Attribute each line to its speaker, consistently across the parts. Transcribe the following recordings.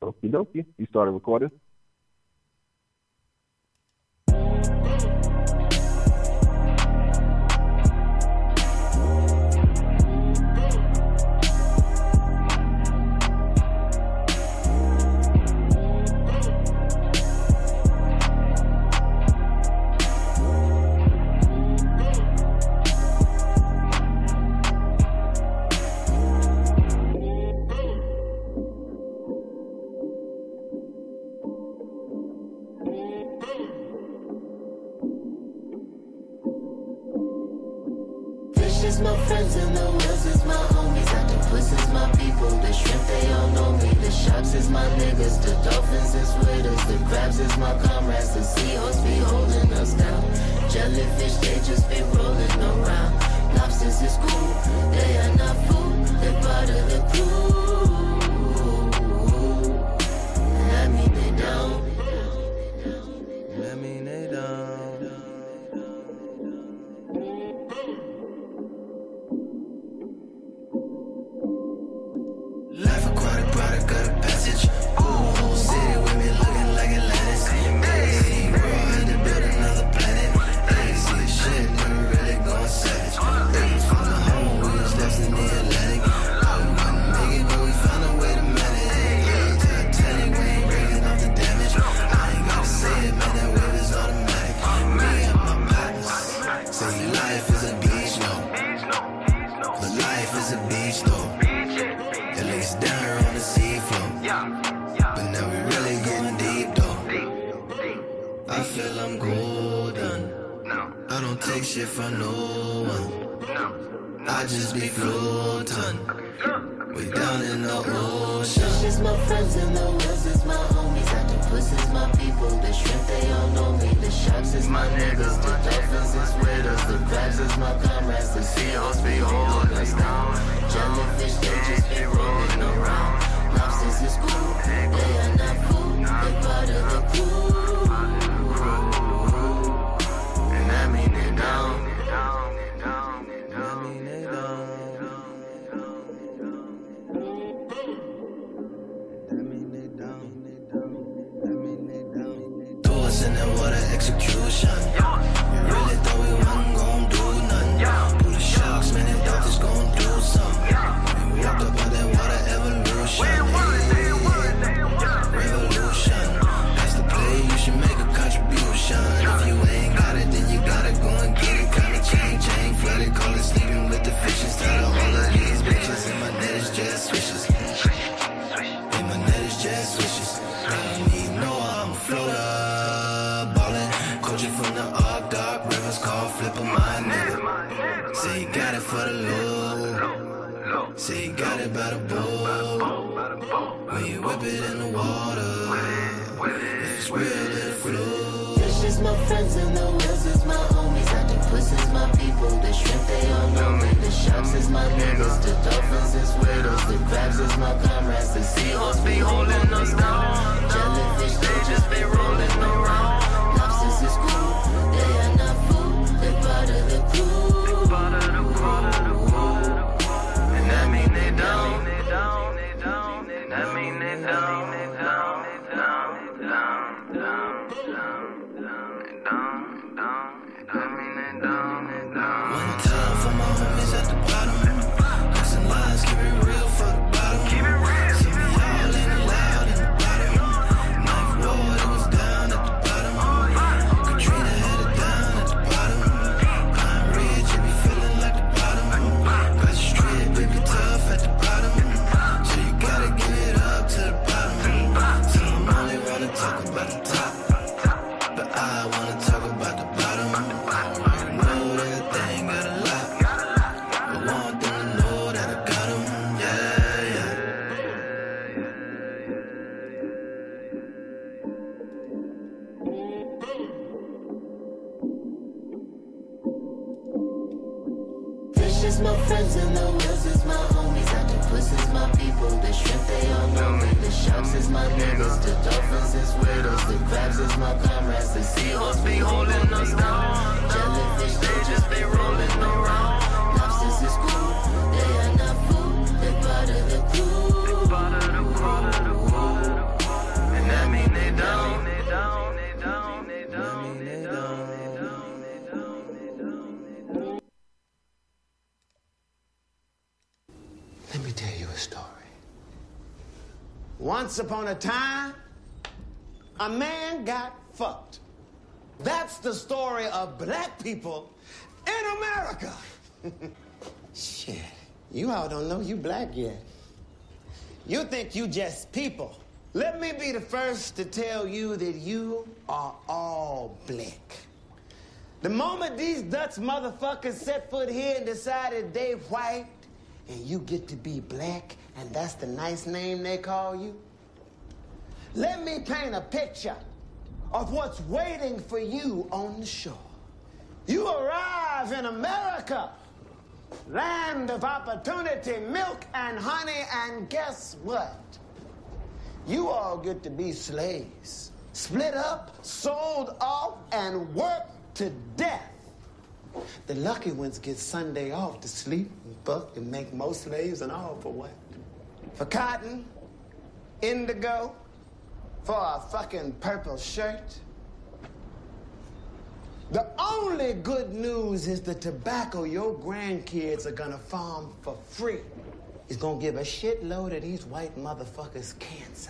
Speaker 1: Okie dokie. You started recording?
Speaker 2: is my friends and the whales is my homies. Octopus is my people, the shrimp they all know me. The sharks is my niggas, the dolphins is with us. The crabs is my comrades, the seahorse be holding us down. Jellyfish they just be rolling around. Lobsters is cool, they are not food, they part of the crew. That mean they down. That mean they down. Life aquatic product of the passage. Ooh, city with me looking like Atlantis. Hey, world had to build another planet. Hey, see the shit, never really going savage. Hey, from the home, we was lost in the Atlantic. Oh, we couldn't make it, but we found a way to manage. Yeah, Titanic, we ain't breaking off the damage. I ain't gotta say it, man, that wave is automatic. Me and my partners say life is a beach, no. But life is a beach, though. It lays down here on the seafloor. But now we really getting deep though. I feel I'm golden. I don't take shit from no one. I just be floating. We down in the ocean. Fish is my friends and the whales is my homies. Octopus is my people. The shrimp they all know me. The sharks is my niggas. The dolphins is with us. The crabs is my comrades. The seahorse be holding us down. Jellyfish they just be rolling around. Lobsters is cool. They are not food. They part of the crew. And that mean they down. That mean they down. That mean they down. That mean they down. Throw us in that water execution. We really thought we wasn't gon' do nothing. Pull the sharks, man, they thought this gon' do something. We walked up on that water evolution. Revolution. That's the play, you should make a contribution. If you ain't got it, then you gotta go and get it. Kinda chain, flooded, call it sleeping with the fishes. Tired of all of these bitches, and my net is just swishes. And my net is just swishes. I don't need no, I'm a floater, ballin'. Coaching from the Ark, dark rivers called flippin' my nigga. Say you got it for the low. Say you got it by the boat. When you whip it in the water, if it's real, let it flow. Fish is my friends and the whales is my homies. Octopus is my people. The shrimp they all know me. The sharks is my niggas. The dolphins is with us. The crabs is my comrades. The seahorse be holding us down. Jellyfish they just be rolling around. Lobsters is cool. They are not food. They part of the crew. And that mean they down. That mean they down. One time for my homies at the bottom. Listen lines, keep it real for the bottom. See me all in the loud in the bottom. Ninth ward, it was down at the bottom. Katrina had it down at the bottom. Pine Ridge, it be feeling like the bottom. Got the street, baby, tough at the bottom. So you gotta get it up to the bottom. So I'm only wanna talk about the top, but I wanna talk about the bottom. You know that thing got a lot, but want them to know that I got them. Yeah. Fish is my friends and the whales is my homies. Octopus is my people. The shrimp they all know me. The sharks is my niggas. The dolphins is with us. The crabs is my comrades. The seahorse be holding us down. Jellyfish they just be rolling around. Lobsters is cool. They are not food. They part of the crew.
Speaker 3: Once upon a time, a man got fucked. That's the story of black people in America. Shit, you all don't know you black yet. You think you just people. Let me be the first to tell you that you are all black. The moment these Dutch motherfuckers set foot here and decided they white, and you get to be black, and that's the nice name they call you, let me paint a picture of what's waiting for you on the shore. You arrive in America, land of opportunity, milk and honey, and guess what? You all get to be slaves, split up, sold off, and worked to death. The lucky ones get Sunday off to sleep and fuck and make more slaves and all for what? For cotton, indigo, for a fucking purple shirt. The only good news is the tobacco your grandkids are gonna farm for free is gonna give a shitload of these white motherfuckers cancer.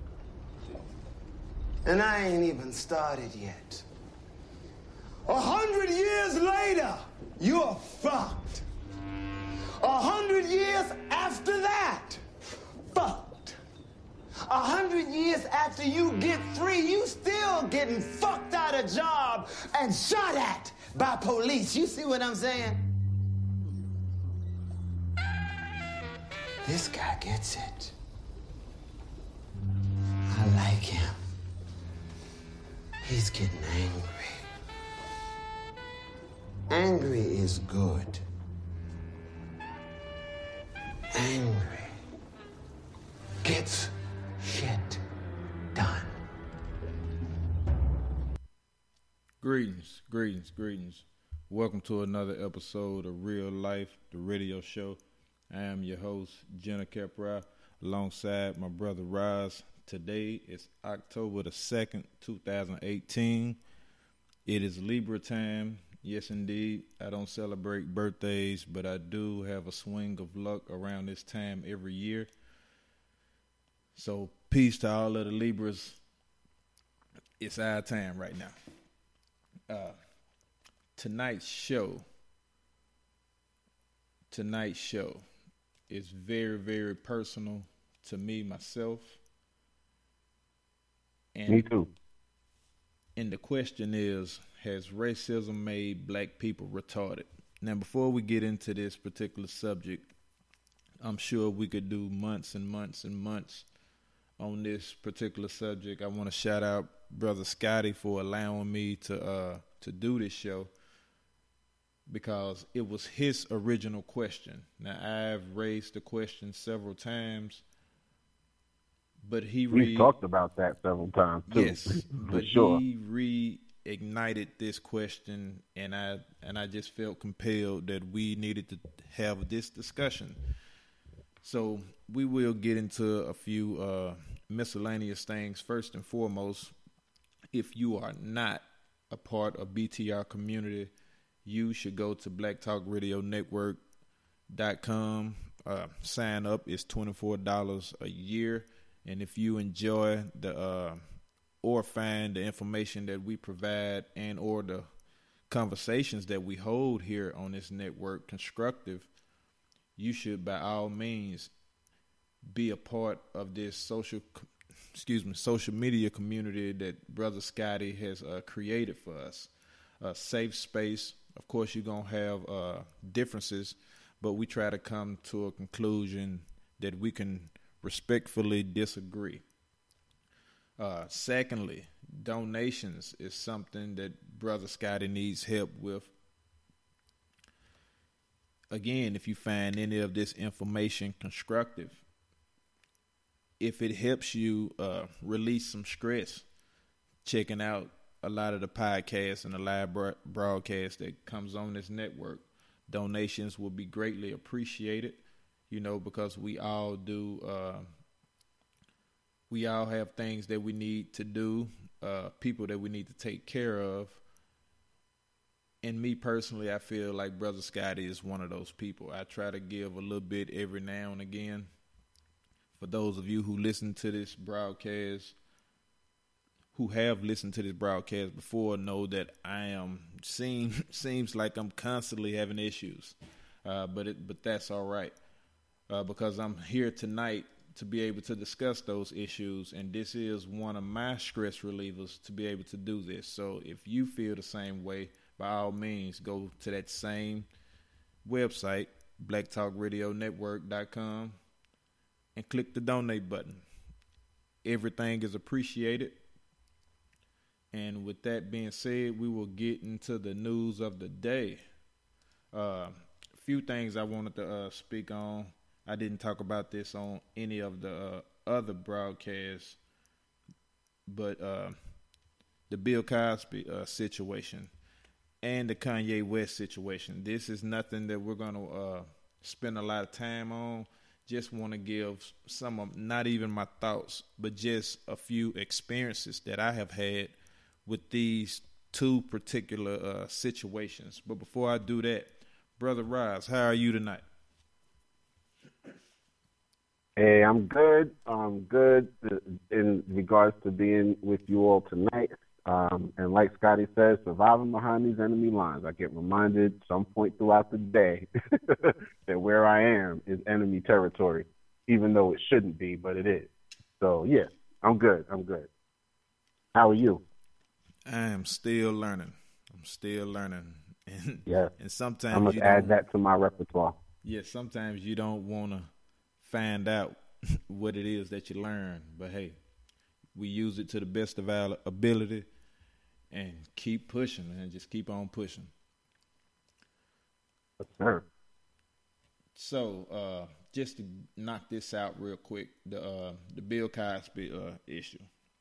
Speaker 3: And I ain't even started yet. 100 years later, you're fucked. 100 years after that, fucked. 100 years after you get free, you still getting fucked out of job and shot at by police. You see what I'm saying? This guy gets it. I like him. He's getting angry. Angry is good. Angry gets shit done.
Speaker 4: Greetings, greetings, greetings. Welcome to another episode of Real Life, the radio show. I am your host, Jenna Kepra, alongside my brother Roz. Today is October the 2nd, 2018. It is Libra time. Yes, indeed. I don't celebrate birthdays, but I do have a swing of luck around this time every year. So peace to all of the Libras. It's our time right now. Tonight's show is very, very personal to me, myself. And,
Speaker 1: Me too.
Speaker 4: And the question is, has racism made black people retarded? Now, before we get into this particular subject, I'm sure we could do months and months and months on this particular subject. I want to shout out Brother Scotty for allowing me to do this show, because it was his original question. Now, I've raised the question several times, but
Speaker 1: We've talked about that several times too.
Speaker 4: Yes, but
Speaker 1: sure.
Speaker 4: He reignited this question, and I just felt compelled that we needed to have this discussion. So we will get into a few miscellaneous things. First and foremost, if you are not a part of BTR community, you should go to blacktalkradionetwork.com. Sign up. It's $24 a year. And if you enjoy or find the information that we provide and or the conversations that we hold here on this network constructive, you should by all means be a part of this social media community that Brother Scotty has created for us. A safe space. Of course, you're going to have differences, but we try to come to a conclusion that we can respectfully disagree. Secondly, donations is something that Brother Scotty needs help with. Again, if you find any of this information constructive, if it helps you release some stress, checking out a lot of the podcasts and the live broadcast that comes on this network, donations will be greatly appreciated, because we all have things that we need to do, people that we need to take care of. And me personally, I feel like Brother Scotty is one of those people. I try to give a little bit every now and again For those of you who listen to this broadcast, who have listened to this broadcast before, know that I am seems like I'm constantly having issues, but that's all right, because I'm here tonight to be able to discuss those issues, and this is one of my stress relievers to be able to do this. So if you feel the same way, by all means, go to that same website, blacktalkradionetwork.com, and click the donate button. Everything is appreciated. And with that being said, we will get into the news of the day. A few things I wanted to speak on. I didn't talk about this on any of the other broadcasts, but the Bill Cosby situation and the Kanye West situation. This is nothing that we're going to spend a lot of time on. Just want to give some of, not even my thoughts, but just a few experiences that I have had with these two particular situations. But before I do that, Brother Roz, how are you tonight?
Speaker 1: Hey, I'm good. I'm good in regards to being with you all tonight. And like Scotty says, surviving behind these enemy lines. I get reminded some point throughout the day that where I am is enemy territory, even though it shouldn't be, but it is. So, yeah, I'm good. I'm good. How are you?
Speaker 4: I am still learning. And,
Speaker 1: yeah.
Speaker 4: And sometimes
Speaker 1: I must add that to my repertoire.
Speaker 4: Yeah, sometimes you don't want to find out what it is that you learn. But, hey, we use it to the best of our ability and keep pushing, man. Just keep on pushing.
Speaker 1: Yes, sir.
Speaker 4: So, just to knock this out real quick, the Bill Cosby issue.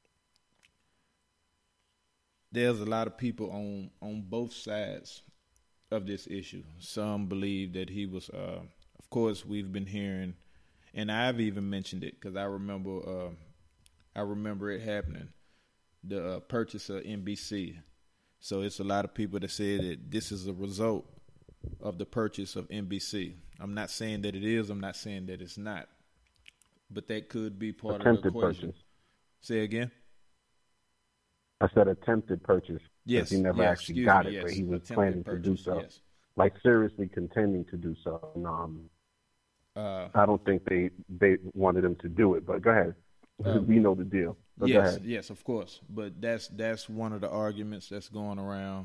Speaker 4: There's a lot of people on both sides of this issue. Some believe that he was, of course, we've been hearing, and I've even mentioned it because I remember it happening, the purchase of NBC. So it's a lot of people that say that this is a result of the purchase of NBC. I'm not saying that it is. I'm not saying that it's not. But that could be part of the equation.
Speaker 1: Purchase.
Speaker 4: Say again?
Speaker 1: I said attempted purchase.
Speaker 4: Yes.
Speaker 1: He never actually got it, but he was planning to do so.
Speaker 4: Yes.
Speaker 1: Like seriously contending to do so. And, I don't think they wanted him to do it, but go ahead. We know the deal. But go ahead.
Speaker 4: Yes, of course. But that's one of the arguments that's going around.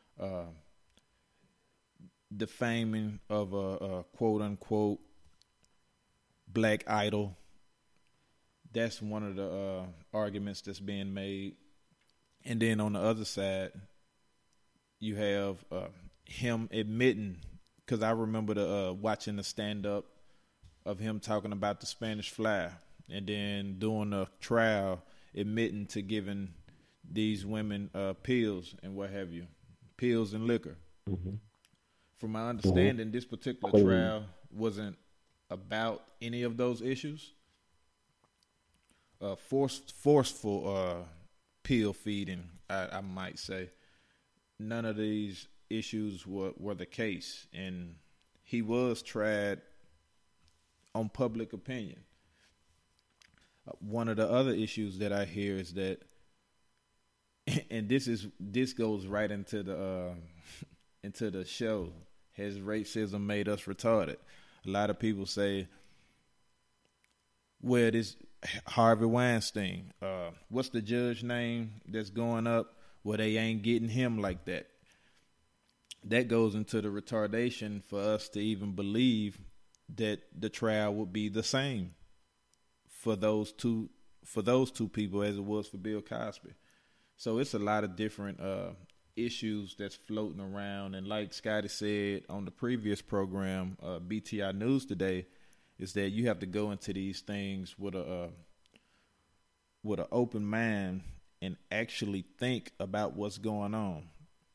Speaker 4: Defaming of a quote unquote black idol. That's one of the arguments that's being made. And then on the other side, you have him admitting, because I remember watching the stand-up of him talking about the Spanish Fly, and then doing a trial, admitting to giving these women pills and what have you, pills and liquor. Mm-hmm. From my understanding, this particular trial wasn't about any of those issues. Forceful pill feeding, I might say. None of these issues were the case, and he was tried on public opinion. One of the other issues that I hear is that, and this goes right into the show. Has racism made us retarded? A lot of people say, well, this Harvey Weinstein, what's the judge name that's going up? Well, they ain't getting him like that. That goes into the retardation for us to even believe that the trial would be the same for those two people as it was for Bill Cosby. So it's a lot of different issues that's floating around. And like Scotty said on the previous program, BTI News Today, is that you have to go into these things with an open mind and actually think about what's going on.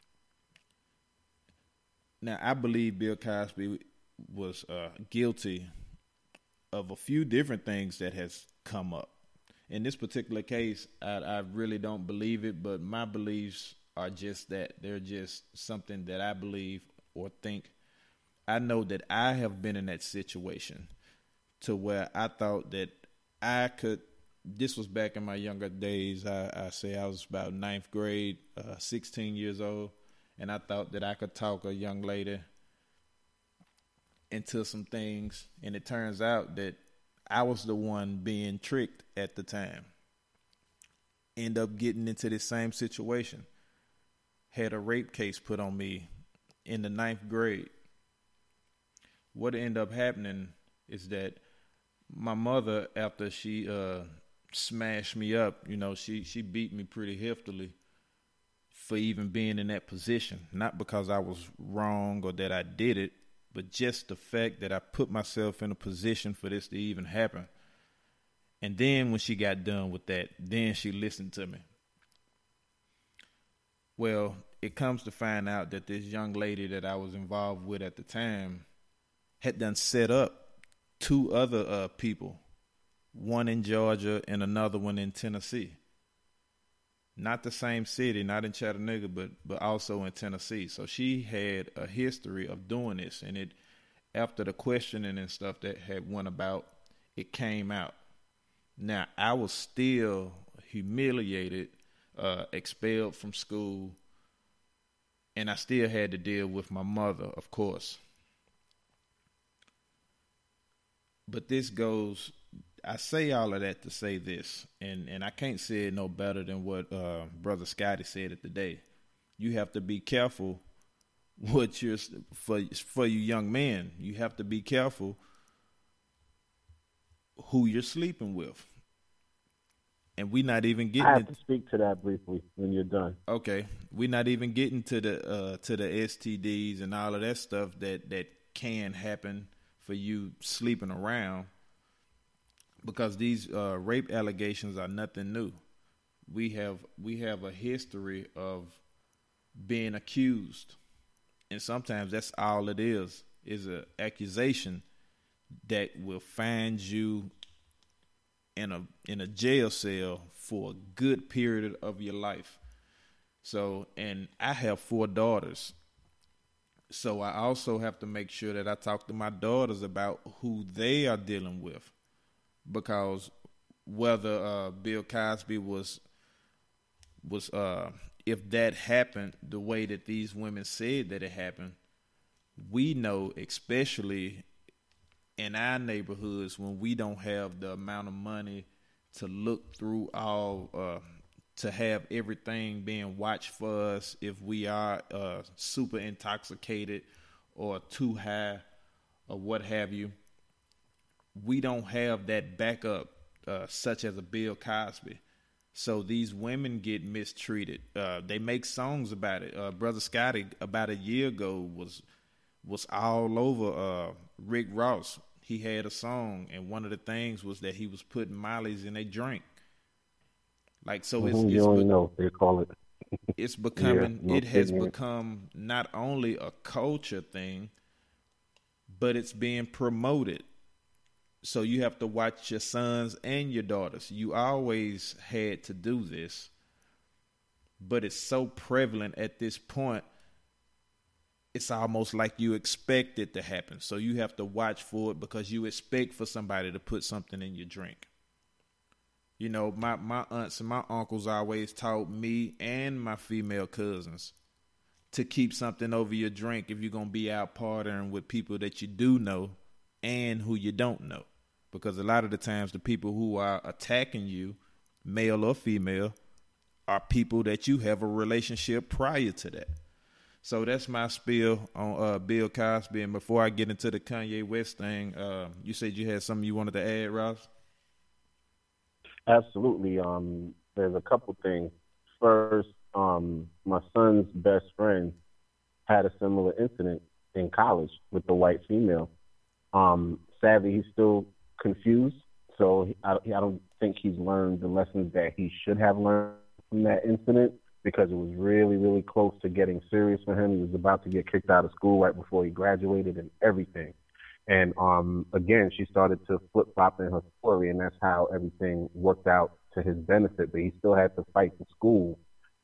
Speaker 4: Now, I believe Bill Cosby was guilty of a few different things that has come up. In this particular case, I really don't believe it, but my beliefs are just that. They're just something that I believe or think. I know that I have been in that situation to where I thought that I could. This was back in my younger days. I say I was about ninth grade, 16 years old, and I thought that I could talk a young lady into some things, and it turns out that I was the one being tricked at the time. End up getting into this same situation. Had a rape case put on me in the ninth grade. What ended up happening is that my mother, after she smashed me up, she beat me pretty heftily for even being in that position. Not because I was wrong or that I did it, but just the fact that I put myself in a position for this to even happen. And then when she got done with that, then she listened to me. Well, it comes to find out that this young lady that I was involved with at the time had done set up 2 other people, one in Georgia and another one in Tennessee. Not the same city, not in Chattanooga, but also in Tennessee. So she had a history of doing this, and it, after the questioning and stuff that had went about, it came out. Now, I was still humiliated, expelled from school, and I still had to deal with my mother, of course. But this goes, I say all of that to say this, and I can't say it no better than what Brother Scotty said it today. You have to be careful what you're, for you young men, you have to be careful who you're sleeping with. And we're not even getting.
Speaker 1: I have to speak to that briefly when you're done.
Speaker 4: Okay, we're not even getting to the STDs and all of that stuff that can happen for you sleeping around, because these rape allegations are nothing new. We have a history of being accused, and sometimes that's all it is an accusation that will find you in a jail cell for a good period of your life. So, and I have 4 daughters. So I also have to make sure that I talk to my daughters about who they are dealing with. Because whether Bill Cosby was if that happened the way that these women said that it happened, we know, especially in our neighborhoods, when we don't have the amount of money to look through all, to have everything being watched for us, if we are super intoxicated or too high or what have you, we don't have that backup, such as a Bill Cosby. So these women get mistreated. They make songs about it. Brother Scotty, about a year ago, was all over Rick Ross. He had a song, and one of the things was that he was putting Molly's in a drink. Like, so it's
Speaker 1: you only know they call it.
Speaker 4: It's becoming,
Speaker 1: yeah,
Speaker 4: it has become not only a culture thing, but it's being promoted. So you have to watch your sons and your daughters. You always had to do this, but it's so prevalent at this point. It's almost like you expect it to happen. So you have to watch for it, because you expect for somebody to put something in your drink. You know, my aunts and my uncles always taught me and my female cousins to keep something over your drink if you're going to be out partying with people that you do know and who you don't know. Because a lot of the times the people who are attacking you, male or female, are people that you have a relationship prior to that. So that's my spiel on Bill Cosby. And before I get into the Kanye West thing, you said you had something you wanted to add, Ross?
Speaker 1: Absolutely. There's a couple things. First, my son's best friend had a similar incident in college with the white female. Sadly, he's still confused, so I don't think he's learned the lessons that he should have learned from that incident, because it was really, really close to getting serious for him. He was about to get kicked out of school right before he graduated and everything. And again, she started to flip-flop in her story, and that's how everything worked out to his benefit. But he still had to fight the school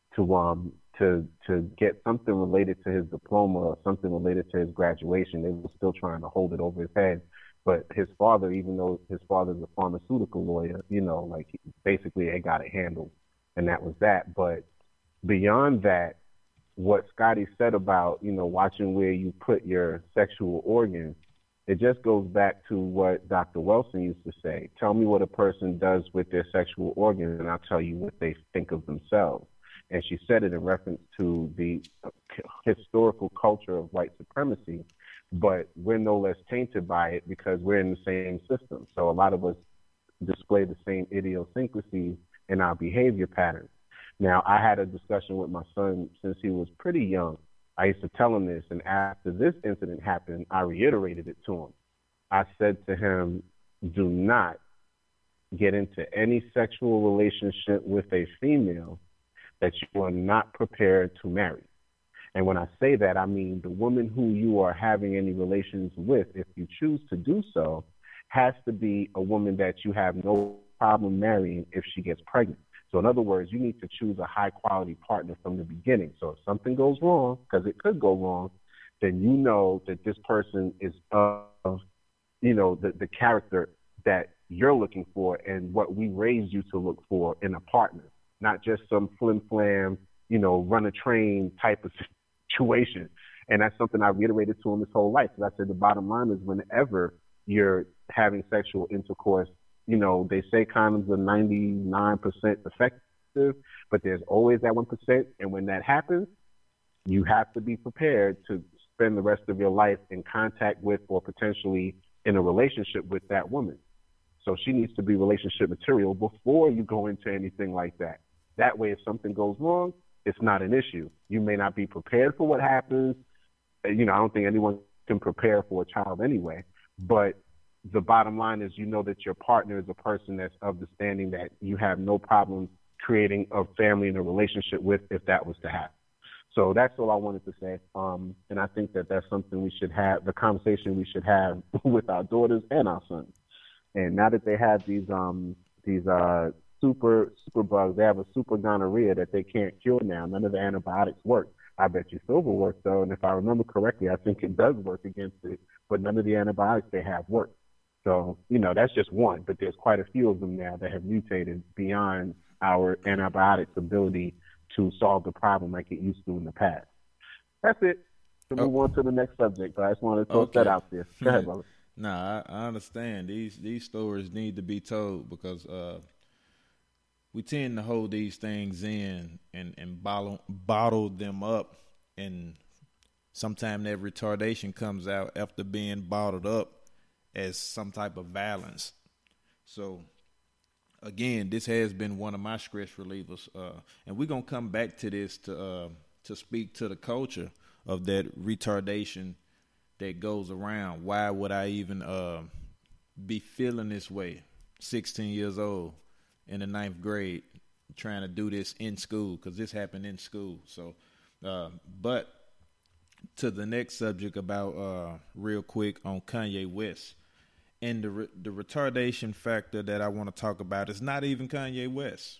Speaker 1: to get something related to his diploma or something related to his graduation. They were still trying to hold it over his head. But his father, even though his father's a pharmaceutical lawyer, like basically they got it handled, and that was that. But beyond that, what Scotty said about, watching where you put your sexual organs, it just goes back to what Dr. Wilson used to say. Tell me what a person does with their sexual organs, and I'll tell you what they think of themselves. And she said it in reference to the historical culture of white supremacy, but we're no less tainted by it because we're in the same system. So a lot of us display the same idiosyncrasies in our behavior patterns. Now, I had a discussion with my son since he was pretty young. I used to tell him this, and after this incident happened, I reiterated it to him. I said to him, do not get into any sexual relationship with a female that you are not prepared to marry. And when I say that, I mean the woman who you are having any relations with, if you choose to do so, has to be a woman that you have no problem marrying if she gets pregnant. So in other words, you need to choose a high-quality partner from the beginning. So if something goes wrong, because it could go wrong, then you know that this person is of, the character that you're looking for and what we raised you to look for in a partner, not just some flim-flam, run a train type of situation. And that's something I reiterated to him his whole life. Because I said the bottom line is whenever you're having sexual intercourse, they say condoms are 99% effective, but there's always that 1%. And when that happens, you have to be prepared to spend the rest of your life in contact with or potentially in a relationship with that woman. So she needs to be relationship material before you go into anything like that. That way, if something goes wrong, it's not an issue. You may not be prepared for what happens. I don't think anyone can prepare for a child anyway, but the bottom line is that your partner is a person that's of the standing that you have no problem creating a family and a relationship with if that was to happen. So that's all I wanted to say. And I think that that's something we should have, the conversation we should have with our daughters and our sons. And now that they have these super bugs, they have a super gonorrhea that they can't cure now. None of the antibiotics work. I bet you silver works though. And if I remember correctly, I think it does work against it, but none of the antibiotics they have work. So, that's just one, but there's quite a few of them now that have mutated beyond our antibiotics ability to solve the problem like it used to in the past. That's it. To move on to the next subject, but I just wanted to throw that out there. Go ahead, brother.
Speaker 4: Nah, I understand. These stories need to be told because we tend to hold these things in and bottle them up, and sometimes that retardation comes out after being bottled up as some type of violence. So, again, this has been one of my stress relievers, and we're gonna come back to this to speak to the culture of that retardation that goes around. Why would I even be feeling this way? 16 years old in the 9th grade, trying to do this in school because this happened in school. So, but to the next subject about real quick on Kanye West. And the retardation factor that I want to talk about is not even Kanye West.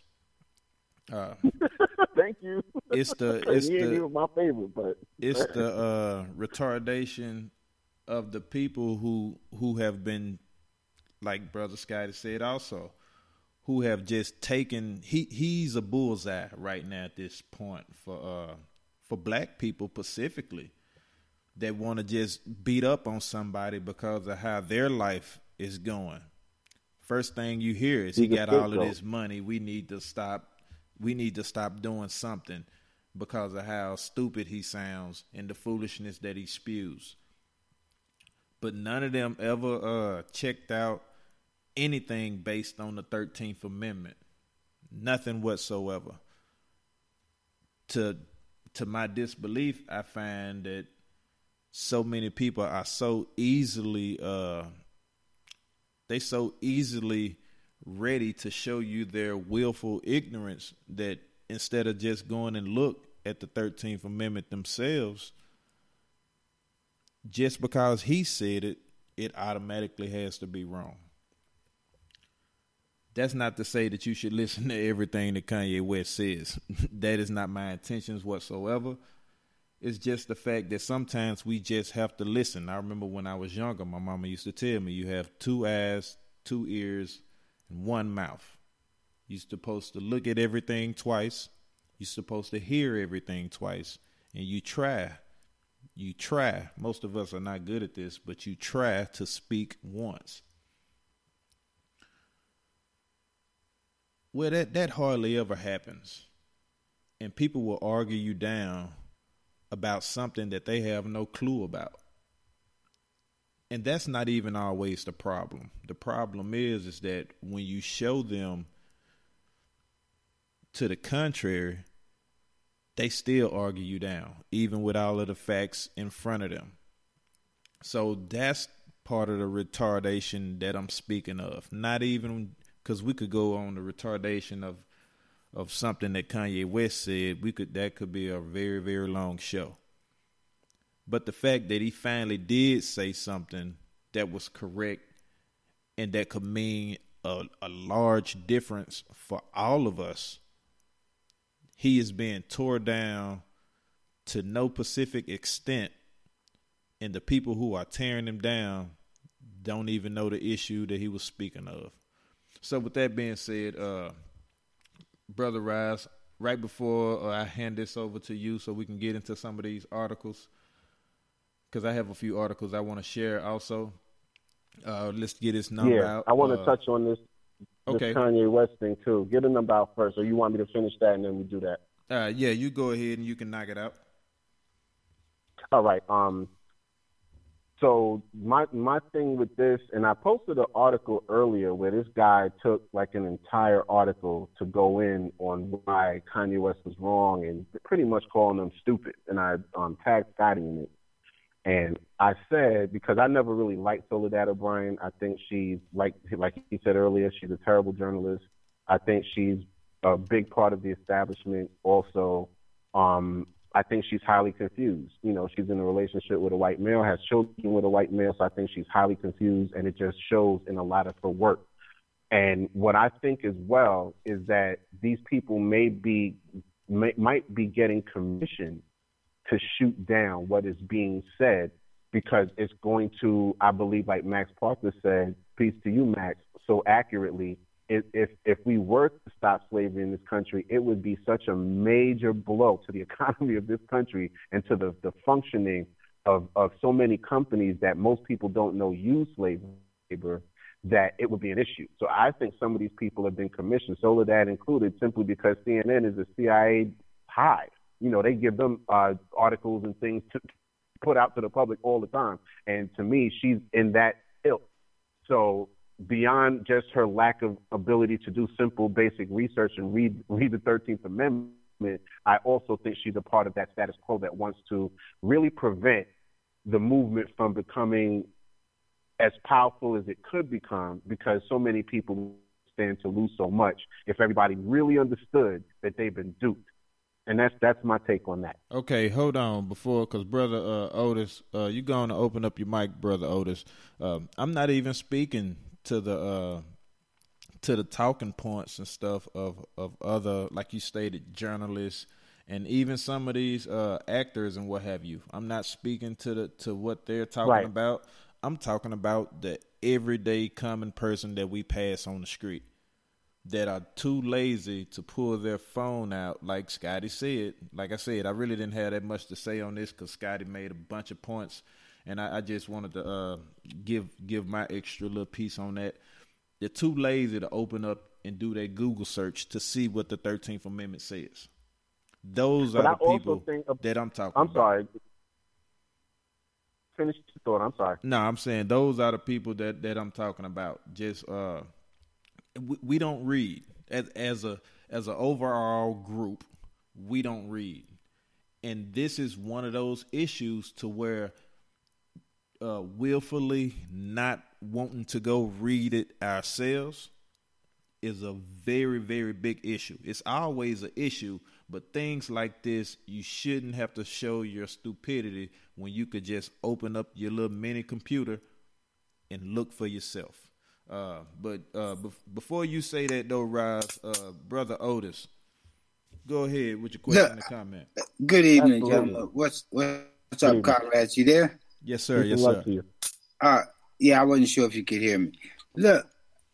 Speaker 1: Thank you.
Speaker 4: It's the
Speaker 1: even my favorite, but
Speaker 4: it's the retardation of the people who have been, like Brother Scotty said also, who have just taken. He's a bullseye right now at this point for black people specifically. That want to just beat up on somebody because of how their life is going. First thing you hear is he got all of this money. We need to stop doing something because of how stupid he sounds and the foolishness that he spews. But none of them ever checked out anything based on the 13th Amendment. Nothing whatsoever. To my disbelief, I find that so many people are so easily ready to show you their willful ignorance that instead of just going and look at the 13th Amendment themselves, just because he said it, it automatically has to be wrong. That's not to say that you should listen to everything that Kanye West says. That is not my intentions whatsoever. It's just the fact that sometimes we just have to listen. I remember when I was younger, my mama used to tell me, you have 2 eyes, 2 ears, and 1 mouth. You're supposed to look at everything twice. You're supposed to hear everything twice. And you try. Most of us are not good at this, but you try to speak once. Well, that hardly ever happens. And people will argue you down about something that they have no clue about. And that's not even always the problem. The problem is that when you show them to the contrary, they still argue you down, even with all of the facts in front of them. So that's part of the retardation that I'm speaking of. Not even because we could go on the retardation of something that Kanye West said. That could be a very, very long show. But the fact that he finally did say something that was correct and that could mean a large difference for all of us, he is being tore down to no specific extent, and the people who are tearing him down don't even know the issue that he was speaking of. So with that being said, Brother Rise, right before I hand this over to you so we can get into some of these articles, because I have a few articles I want to share also. Let's get this number out.
Speaker 1: I want to touch on this
Speaker 4: Okay.
Speaker 1: Kanye West thing too. Get a number out first, or you want me to finish that and then we do that?
Speaker 4: Yeah, you go ahead and you can knock it out.
Speaker 1: All right. So my thing with this, and I posted an article earlier where this guy took like an entire article to go in on why Kanye West was wrong and pretty much calling them stupid. And I tagged Scotty in it. And I said, because I never really liked Soledad O'Brien, I think she's, like he said earlier, she's a terrible journalist. I think she's a big part of the establishment. Also, I think she's highly confused. You know, she's in a relationship with a white male, has children with a white male, so I think she's highly confused, and it just shows in a lot of her work. And what I think as well is that these people might be getting commission to shoot down what is being said, because it's going to, I believe, like Max Parker said, peace to you, Max, so accurately, if we were to stop slavery in this country, it would be such a major blow to the economy of this country and to the functioning of so many companies that most people don't know use slave labor, that it would be an issue. So I think some of these people have been commissioned, Soledad included, simply because CNN is a CIA hive. You know, they give them articles and things to put out to the public all the time. And to me, she's in that ilk. So beyond just her lack of ability to do simple, basic research and read the 13th Amendment, I also think she's a part of that status quo that wants to really prevent the movement from becoming as powerful as it could become, because so many people stand to lose so much if everybody really understood that they've been duped. And that's my take on that.
Speaker 4: Okay, hold on because Brother Otis, you're going to open up your mic, Brother Otis. I'm not even speaking to the talking points and stuff of other, like you stated, journalists and even some of these actors and what have you. I'm not speaking to what they're talking about. I'm talking about the everyday common person that we pass on the street, that are too lazy to pull their phone out, like Scotty said. Like I said, I really didn't have that much to say on this because Scotty made a bunch of points, and I just wanted to give my extra little piece on that. They're too lazy to open up and do their Google search to see what the 13th Amendment says. Those are the people that I'm talking about.
Speaker 1: I'm sorry. Finish your thought. I'm sorry.
Speaker 4: No, I'm saying those are the people that I'm talking about. Just we don't read as an overall group. We don't read, and this is one of those issues to where willfully not wanting to go read it ourselves is a very, very big issue. It's always an issue, but things like this, you shouldn't have to show your stupidity when you could just open up your little mini computer and look for yourself. But before you say that though, Roz, Brother Otis, Go ahead with your question
Speaker 5: Look,
Speaker 4: and comment.
Speaker 5: Good evening,
Speaker 1: Absolutely.
Speaker 5: gentlemen. What's up,
Speaker 1: evening.
Speaker 5: comrades? You there?
Speaker 4: Yes, sir.
Speaker 1: Peace
Speaker 4: Yes,
Speaker 1: and love
Speaker 4: sir.
Speaker 1: to you.
Speaker 5: Yeah, I wasn't sure if you could hear me. Look,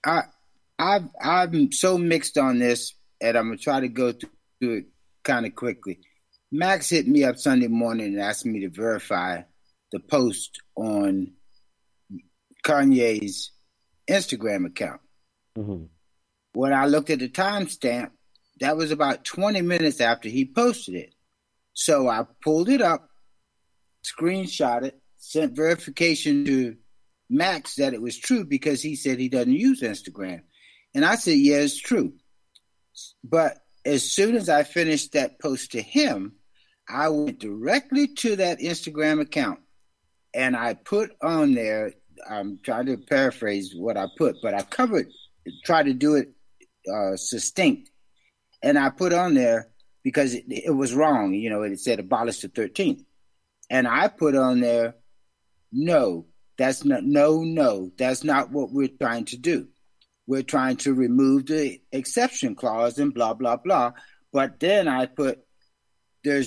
Speaker 5: I'm so mixed on this, and I'm gonna try to go through it kind of quickly. Max hit me up Sunday morning and asked me to verify the post on Kanye's Instagram account.
Speaker 1: Mm-hmm.
Speaker 5: When I looked at the timestamp, that was about 20 minutes after he posted it. So I pulled it up, screenshot it, sent verification to Max that it was true because he said he doesn't use Instagram. And I said, yeah, it's true. But as soon as I finished that post to him, I went directly to that Instagram account and I put on there, I'm trying to paraphrase what I put, but I tried to do it succinct. And I put on there because it was wrong. You know, it said abolish the 13th. And I put on there, that's not what we're trying to do. We're trying to remove the exception clause and blah, blah, blah. But then I put, there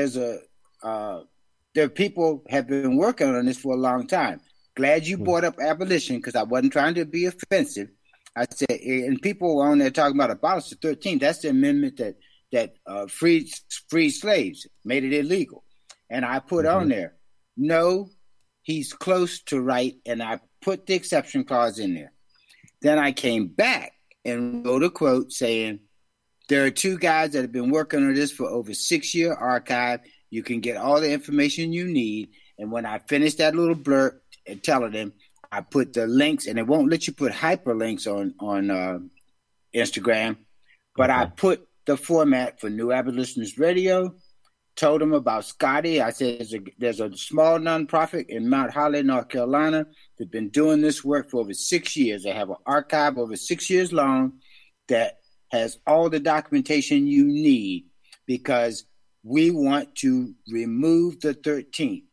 Speaker 5: are people have been working on this for a long time. Glad you brought up abolition because I wasn't trying to be offensive. I said, and people were on there talking about abolish the 13th. That's the amendment that freed slaves, made it illegal. And I put on there, no, he's close to right, and I put the exception clause in there. Then I came back and wrote a quote saying, there are two guys that have been working on this for over 6-year archive. You can get all the information you need. And when I finished that little blurb and telling them, I put the links, and it won't let you put hyperlinks on Instagram, but I put the format for New Abolitionist Radio, told them about Scotty. I said there's a small nonprofit in Mount Holly, North Carolina, that's been doing this work for over 6 years. They have an archive over 6 years long that has all the documentation you need because we want to remove the 13th.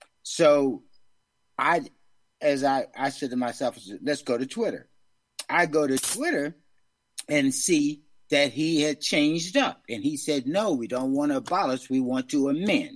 Speaker 5: So I said to myself, let's go to Twitter. I go to Twitter and see that he had changed up. And he said, no, we don't want to abolish. We want to amend.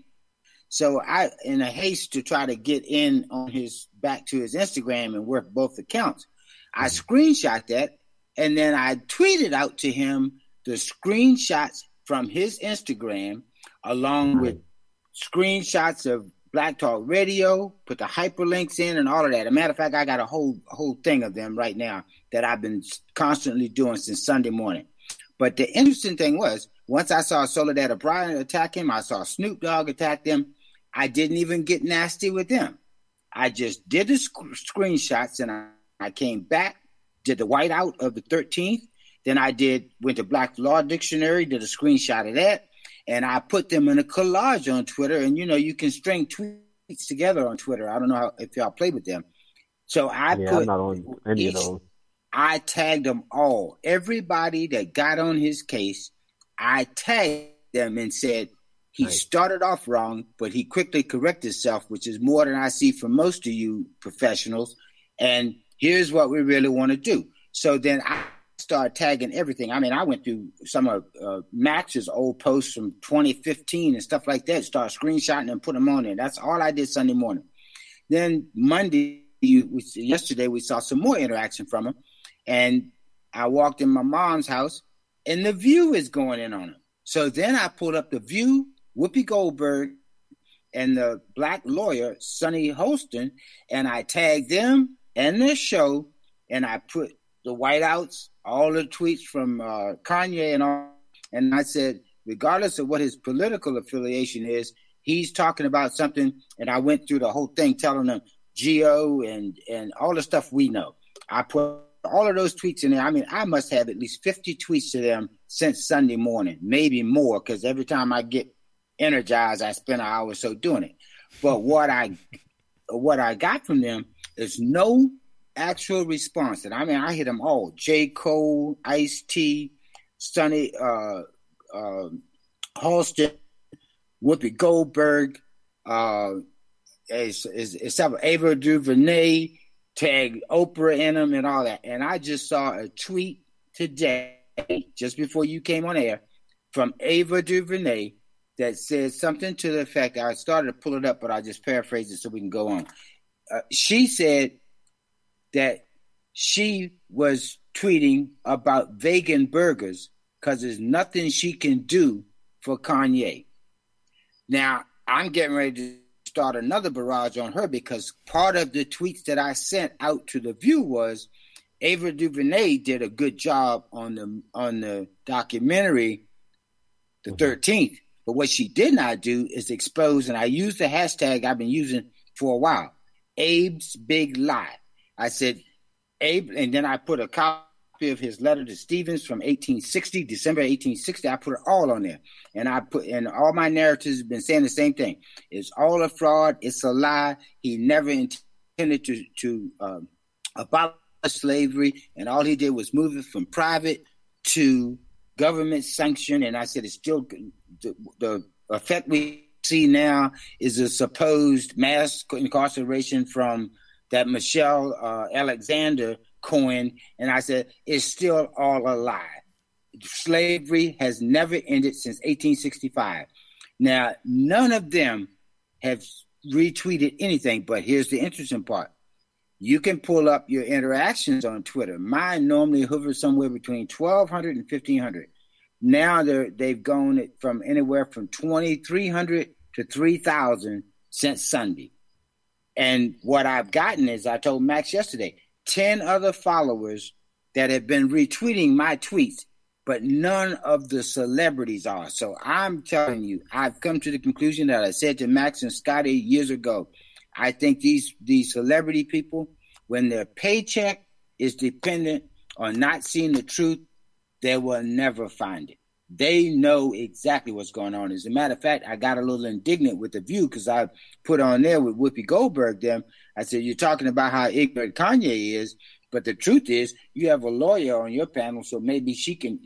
Speaker 5: So I, in a haste to try to get in on back to his Instagram and work both accounts, I screenshot that. And then I tweeted out to him the screenshots from his Instagram along with screenshots of Black Talk Radio, put the hyperlinks in and all of that. As a matter of fact, I got a whole thing of them right now that I've been constantly doing since Sunday morning. But the interesting thing was, once I saw Soledad O'Brien attack him, I saw Snoop Dogg attack them, I didn't even get nasty with them. I just did the screenshots and I came back, did the whiteout of the 13th. Then I went to Black Law Dictionary, did a screenshot of that. And I put them in a collage on Twitter. And, you can string tweets together on Twitter. I don't know if y'all play with them. So I'm not on any of those. I tagged them all. Everybody that got on his case, I tagged them and said, he started off wrong, but he quickly corrected himself, which is more than I see from most of you professionals. And here's what we really want to do. So then I started tagging everything. I mean, I went through some of Max's old posts from 2015 and stuff like that, started screenshotting and putting them on there. That's all I did Sunday morning. Then Monday, yesterday, we saw some more interaction from him. And I walked in my mom's house, and The View is going in on him. So then I pulled up The View, Whoopi Goldberg, and the Black lawyer, Sonny Holston, and I tagged them and their show, and I put the whiteouts, all the tweets from Kanye and all. And I said, regardless of what his political affiliation is, he's talking about something. And I went through the whole thing telling them Geo and all the stuff we know. I put all of those tweets in there. I mean, I must have at least 50 tweets to them since Sunday morning, maybe more, because every time I get energized, I spend an hour or so doing it. But what I got from them is no actual response. And I mean, I hit them all. J. Cole, Ice-T, Sonny Halston, Whoopi Goldberg, Ava DuVernay, tagged Oprah in them and all that. And I just saw a tweet today, just before you came on air, from Ava DuVernay that says something to the effect, I started to pull it up, but I'll just paraphrase it so we can go on. She said that she was tweeting about vegan burgers because there's nothing she can do for Kanye. Now, I'm getting ready to start another barrage on her because part of the tweets that I sent out to The View was Ava DuVernay did a good job on the documentary, The 13th. But what she did not do is expose, and I used the hashtag I've been using for a while, Abe's Big Lie. I said, Abe, and then I put a copy of his letter to Stevens from 1860, December 1860. I put it all on there. And all my narratives have been saying the same thing. It's all a fraud. It's a lie. He never intended to abolish slavery, and all he did was move it from private to government sanction. And I said it's still the effect we see now is a supposed mass incarceration from that Michelle Alexander coined. And I said it's still all a lie. Slavery has never ended since 1865. Now, none of them have retweeted anything, but here's the interesting part. You can pull up your interactions on Twitter. Mine normally hovers somewhere between 1,200 and 1,500. Now they've gone from anywhere from 2,300 to 3,000 since Sunday. And what I've gotten is, I told Max yesterday, 10 other followers that have been retweeting my tweets, but none of the celebrities are. So I'm telling you, I've come to the conclusion that I said to Max and Scotty years ago. I think these celebrity people, when their paycheck is dependent on not seeing the truth, they will never find it. They know exactly what's going on. As a matter of fact, I got a little indignant with The View because I put on there with Whoopi Goldberg them. I said, you're talking about how ignorant Kanye is, but the truth is you have a lawyer on your panel, so maybe she can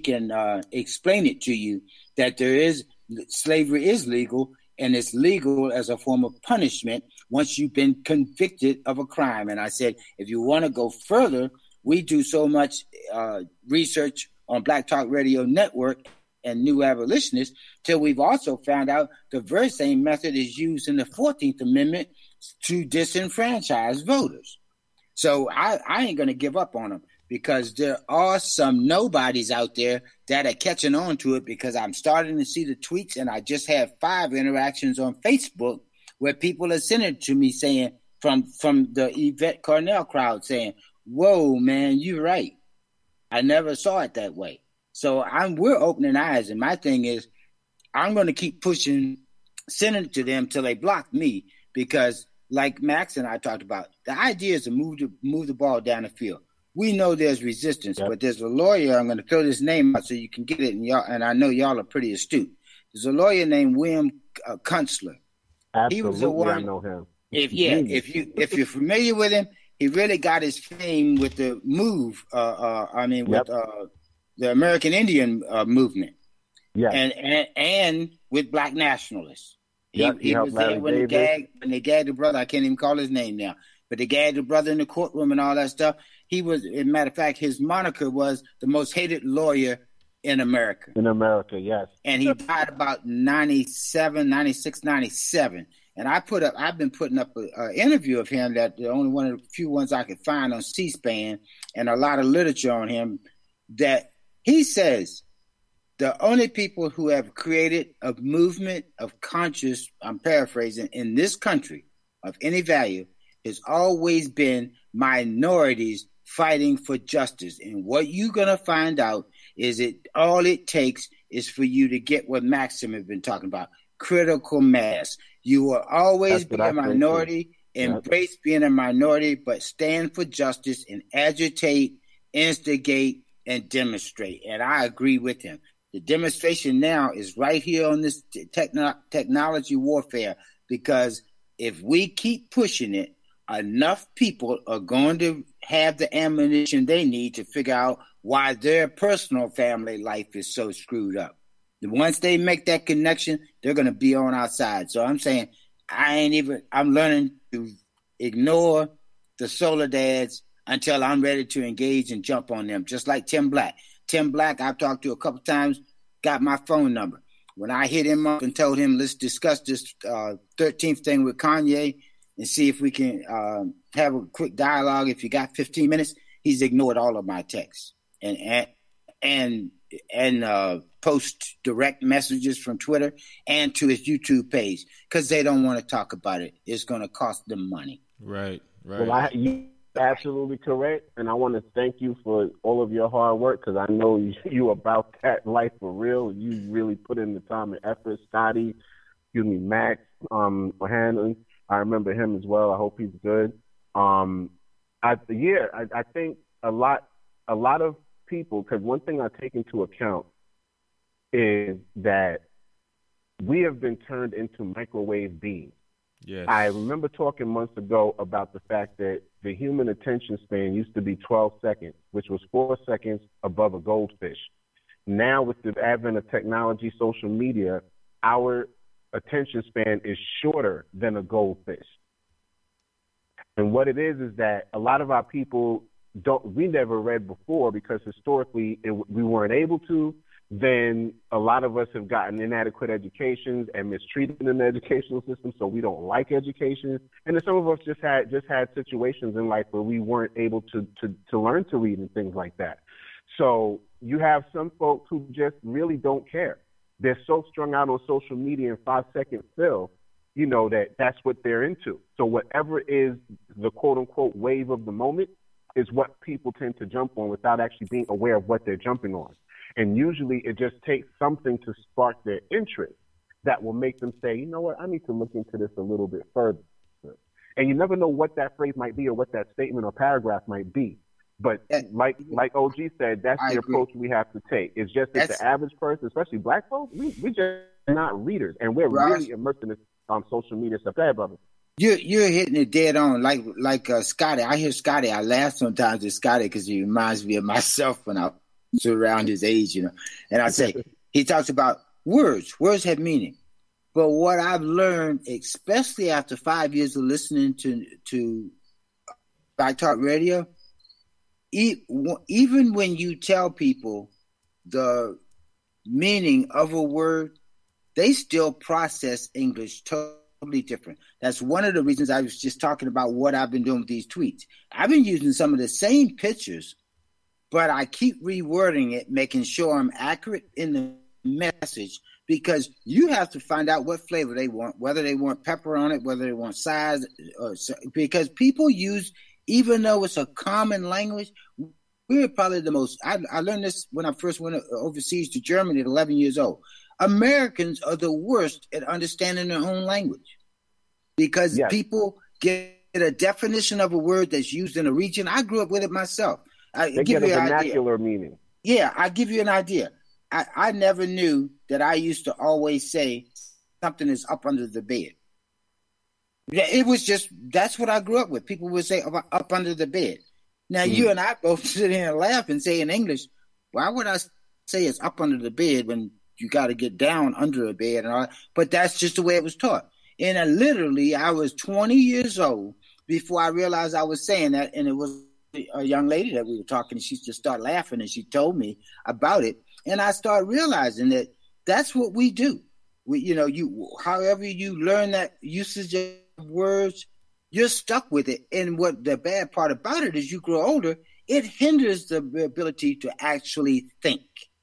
Speaker 5: explain it to you that slavery is legal, and it's legal as a form of punishment once you've been convicted of a crime. And I said, if you want to go further, we do so much research on Black Talk Radio Network and New Abolitionists till we've also found out the very same method is used in the 14th Amendment to disenfranchise voters. So I ain't going to give up on them because there are some nobodies out there that are catching on to it because I'm starting to see the tweets, and I just had 5 interactions on Facebook where people are sending to me saying from the Yvette Cornell crowd saying, whoa, man, you're right. I never saw it that way. So we're opening eyes, and my thing is I'm going to keep pushing, sending it to them till they block me because, like Max and I talked about, the idea is to move the ball down the field. We know there's resistance, but there's a lawyer. I'm going to throw this name out so you can get it, and I know y'all are pretty astute. There's a lawyer named William Kunstler.
Speaker 1: Absolutely,
Speaker 5: he was the one,
Speaker 1: I know him.
Speaker 5: If you're familiar with him, he really got his fame with the move. With the American Indian movement. Yeah, and with Black nationalists. He was there when they gagged the brother. I can't even call his name now, but they gagged the brother in the courtroom and all that stuff. He was, as a matter of fact, his moniker was the most hated lawyer in America. In America, yes. And he died about 96, 97. And I've been putting up an interview of him that the only one of the few ones I could find on C-SPAN, and a lot of literature on him, that he says the only people who have created a movement of conscious, I'm paraphrasing, in this country of any value has always been minorities fighting for justice. And what you're going to find out is all it takes is for you to get what Maxim has been talking about, critical mass. You will always be a minority, embrace being a minority, but stand for justice and agitate, instigate, and demonstrate. And I agree with him. The demonstration now is right here on this technology warfare, because if we keep pushing it, enough people are going to have the ammunition they need to figure out why their personal family life is so screwed up. Once they make that connection, they're going to be on our side. So I'm saying I'm learning to ignore the solar dads until I'm ready to engage and jump on them, just like Tim Black. Tim Black, I've talked to a couple times, got my phone number. When I hit him up and told him, let's discuss this 13th thing with Kanye and see if we can have a quick dialogue. If you got 15 minutes, he's ignored all of my texts and post direct messages from Twitter and to his YouTube page because they don't want to talk about it. It's going to cost them money.
Speaker 4: Right.
Speaker 1: Well, you're absolutely correct, and I want to thank you for all of your hard work because I know you about that life for real. You really put in the time and effort. Scotty, Max, Hannon, I remember him as well. I hope he's good. I think a lot of people, because one thing I take into account is that we have been turned into microwave beings.
Speaker 4: Yes.
Speaker 1: I remember talking months ago about the fact that the human attention span used to be 12 seconds, which was 4 seconds above a goldfish. Now, with the advent of technology, social media, our attention span is shorter than a goldfish. And what it is that a lot of our people we never read before because historically we weren't able to. Then a lot of us have gotten inadequate educations and mistreated in the educational system, so we don't like education. And then some of us just had situations in life where we weren't able to learn to read and things like that. So you have some folks who just really don't care. They're so strung out on social media and 5-second fill, that's what they're into. So whatever is the quote unquote wave of the moment is what people tend to jump on without actually being aware of what they're jumping on. And usually it just takes something to spark their interest that will make them say, you know what, I need to look into this a little bit further. And you never know what that phrase might be or what that statement or paragraph might be. But like OG said, that's the approach we have to take. It's just that the average person, especially black folks, we just not readers. And we're really immersed in this social media stuff. Go ahead, brother.
Speaker 5: You're hitting it dead on, like Scotty. I hear Scotty. I laugh sometimes at Scotty because he reminds me of myself when I was around his age, And I say he talks about words. Words have meaning. But what I've learned, especially after 5 years of listening to Black Talk Radio, even when you tell people the meaning of a word, they still process English totally different. That's one of the reasons I was just talking about what I've been doing with these tweets. I've been using some of the same pictures, but I keep rewording it, making sure I'm accurate in the message, because you have to find out what flavor they want, whether they want pepper on it, whether they want size, because people use, even though it's a common language, we're probably the most, I learned this when I first went overseas to Germany at 11 years old. Americans are the worst at understanding their own language because people get a definition of a word that's used in a region. I grew up with it myself.
Speaker 1: They get a vernacular meaning. Yeah,
Speaker 5: I'll give you an idea. I never knew that I used to always say something is up under the bed. It was just, that's what I grew up with. People would say up under the bed. Now, you and I both sit here and laugh and say in English, why would I say it's up under the bed when you got to get down under a bed and all that? But that's just the way it was taught. And literally, I was 20 years old before I realized I was saying that. And it was a young lady that we were talking, and she just started laughing, and she told me about it. And I started realizing that that's what we do. However you learn that usage of words, you're stuck with it. And what the bad part about it is, you grow older, it hinders the ability to actually think.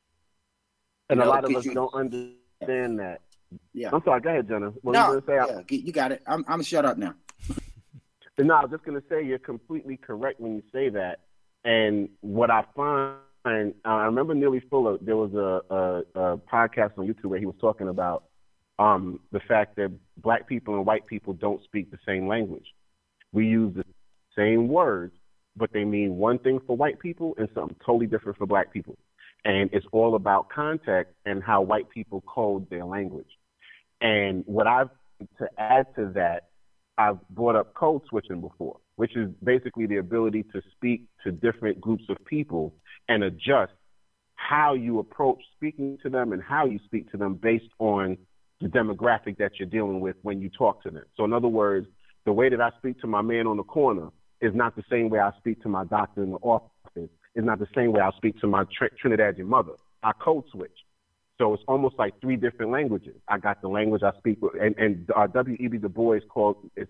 Speaker 1: And a lot of us don't understand that.
Speaker 5: Yeah.
Speaker 1: I'm sorry. Go ahead, Jenna. What were you going to say?
Speaker 5: You got it. I'm shut up now.
Speaker 1: No, I was just going to say you're completely correct when you say that. And what I find, I remember Neely Fuller, there was a podcast on YouTube where he was talking about the fact that black people and white people don't speak the same language. We use the same words, but they mean one thing for white people and something totally different for black people. And it's all about context and how white people code their language. And to add to that, I've brought up code switching before, which is basically the ability to speak to different groups of people and adjust how you approach speaking to them and how you speak to them based on the demographic that you're dealing with when you talk to them. So in other words, the way that I speak to my man on the corner is not the same way I speak to my doctor in the office. It's not the same way I speak to my Trinidadian mother. I code switch. So it's almost like three different languages. I got the language I speak with, and W.E.B. Du Bois calls it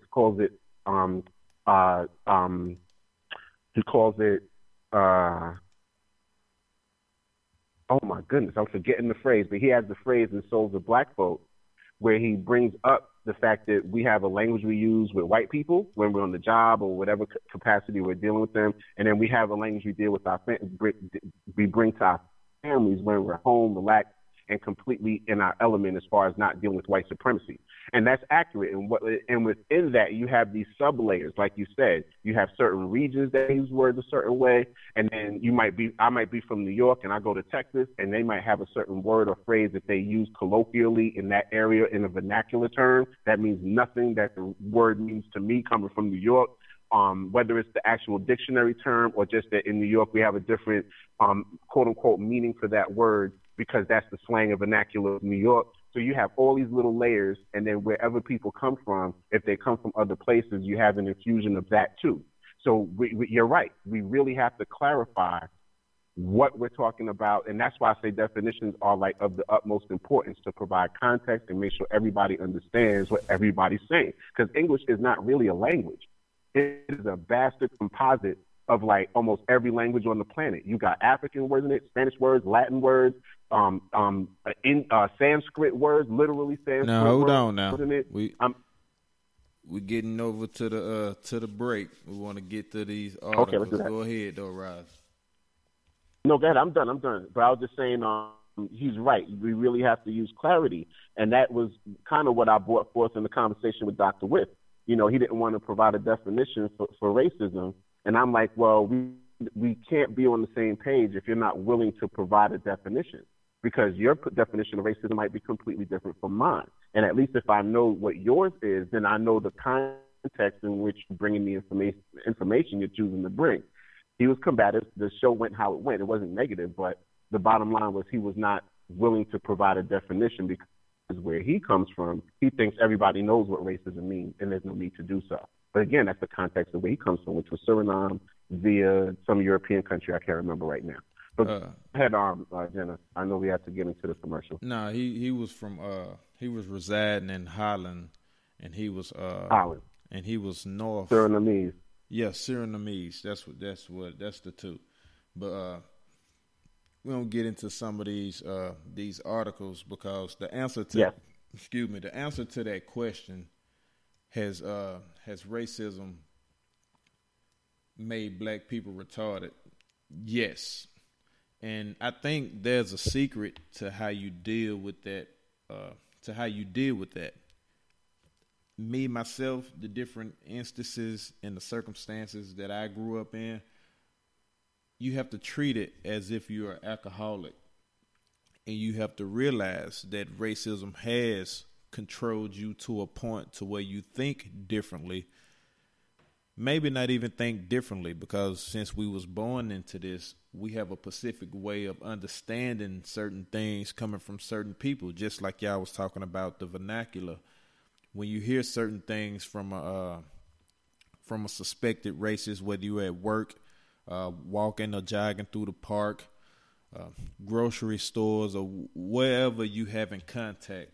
Speaker 1: he calls it oh my goodness, I'm forgetting the phrase, but he has the phrase in Souls of Black Folk where he brings up the fact that we have a language we use with white people when we're on the job or whatever capacity we're dealing with them, and then we have a language we deal with we bring to our families when we're home, relaxed, and completely in our element as far as not dealing with white supremacy. And that's accurate. And within that, you have these sub-layers. Like you said, you have certain regions that use words a certain way. And then I might be from New York and I go to Texas and they might have a certain word or phrase that they use colloquially in that area in a vernacular term. That means nothing that the word means to me coming from New York. Whether it's the actual dictionary term or just that in New York we have a different quote unquote meaning for that word because that's the slang of vernacular of New York. So you have all these little layers, and then wherever people come from, if they come from other places, you have an infusion of that too. So you're right. We really have to clarify what we're talking about, and that's why I say definitions are like of the utmost importance to provide context and make sure everybody understands what everybody's saying. Because English is not really a language. It is a bastard composite of like almost every language on the planet. You got African words in it, Spanish words, Latin words, Sanskrit words, literally Sanskrit.
Speaker 4: Now hold
Speaker 1: words
Speaker 4: on now.
Speaker 1: In it.
Speaker 4: We're getting over to the break. We want to get to these articles.
Speaker 1: Okay, let's do that.
Speaker 4: Go ahead though, Raz.
Speaker 1: No, go ahead. I'm done. But I was just saying, he's right. We really have to use clarity, and that was kind of what I brought forth in the conversation with Dr. Whiff. You know, he didn't want to provide a definition for racism. And I'm like, well, we can't be on the same page if you're not willing to provide a definition, because your definition of racism might be completely different from mine. And at least if I know what yours is, then I know the context in which you're bringing the information you're choosing to bring. He was combative. The show went how it went. It wasn't negative, but the bottom line was he was not willing to provide a definition because where he comes from, he thinks everybody knows what racism means, and there's no need to do so. But again, that's the context of where he comes from, which was Suriname via some European country I can't remember right now. But go ahead, Jenna. I know we have to get into the commercial.
Speaker 4: No, he was from he was residing in Holland, and he was
Speaker 1: Holland,
Speaker 4: and he was North
Speaker 1: Surinamese.
Speaker 4: Yeah, Surinamese. That's the two. But we don't get into some of these articles because the answer to the answer to that question has racism made black people retarded? Yes. And I think there's a secret to how you deal with that, Me, myself, the different instances and the circumstances that I grew up in, you have to treat it as if you're an alcoholic. And you have to realize that racism has controlled you to a point to where you think differently. Maybe not even think differently, because since we was born into this, we have a specific way of understanding certain things coming from certain people, just like y'all was talking about the vernacular. When you hear certain things from a suspected racist, whether you're at work, walking or jogging through the park, grocery stores, or wherever you have in contact,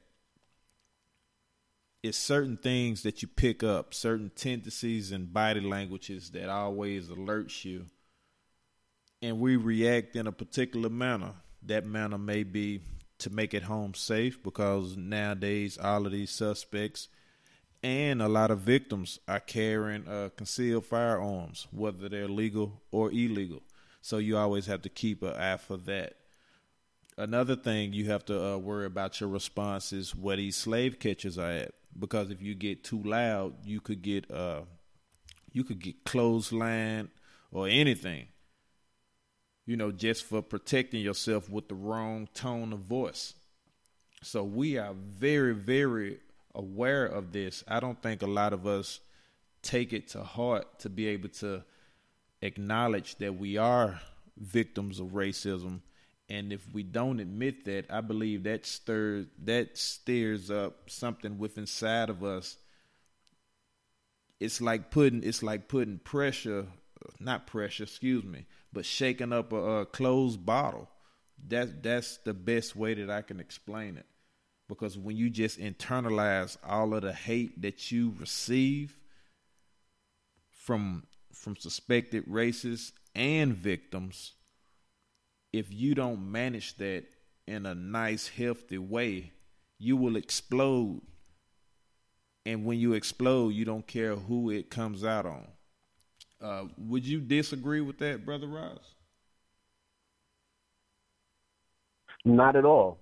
Speaker 4: it's certain things that you pick up, certain tendencies and body languages that always alerts you. And we react in a particular manner. That manner may be to make it home safe, because nowadays all of these suspects and a lot of victims are carrying concealed firearms, whether they're legal or illegal. So you always have to keep an eye for that. Another thing you have to worry about your response is where these slave catchers are at, because if you get too loud, you could get clotheslined or anything, just for protecting yourself with the wrong tone of voice. So we are very, very aware of this. I don't think a lot of us take it to heart to be able to acknowledge that we are victims of racism. And if we don't admit that, I believe that stirs up something within inside of us. It's like putting pressure, not pressure, but shaking up a closed bottle. That's the best way that I can explain it. Because when you just internalize all of the hate that you receive from suspected racists and victims, if you don't manage that in a nice, healthy way, you will explode. And when you explode, you don't care who it comes out on. Would you disagree with that, Brother Ross?
Speaker 1: Not at all.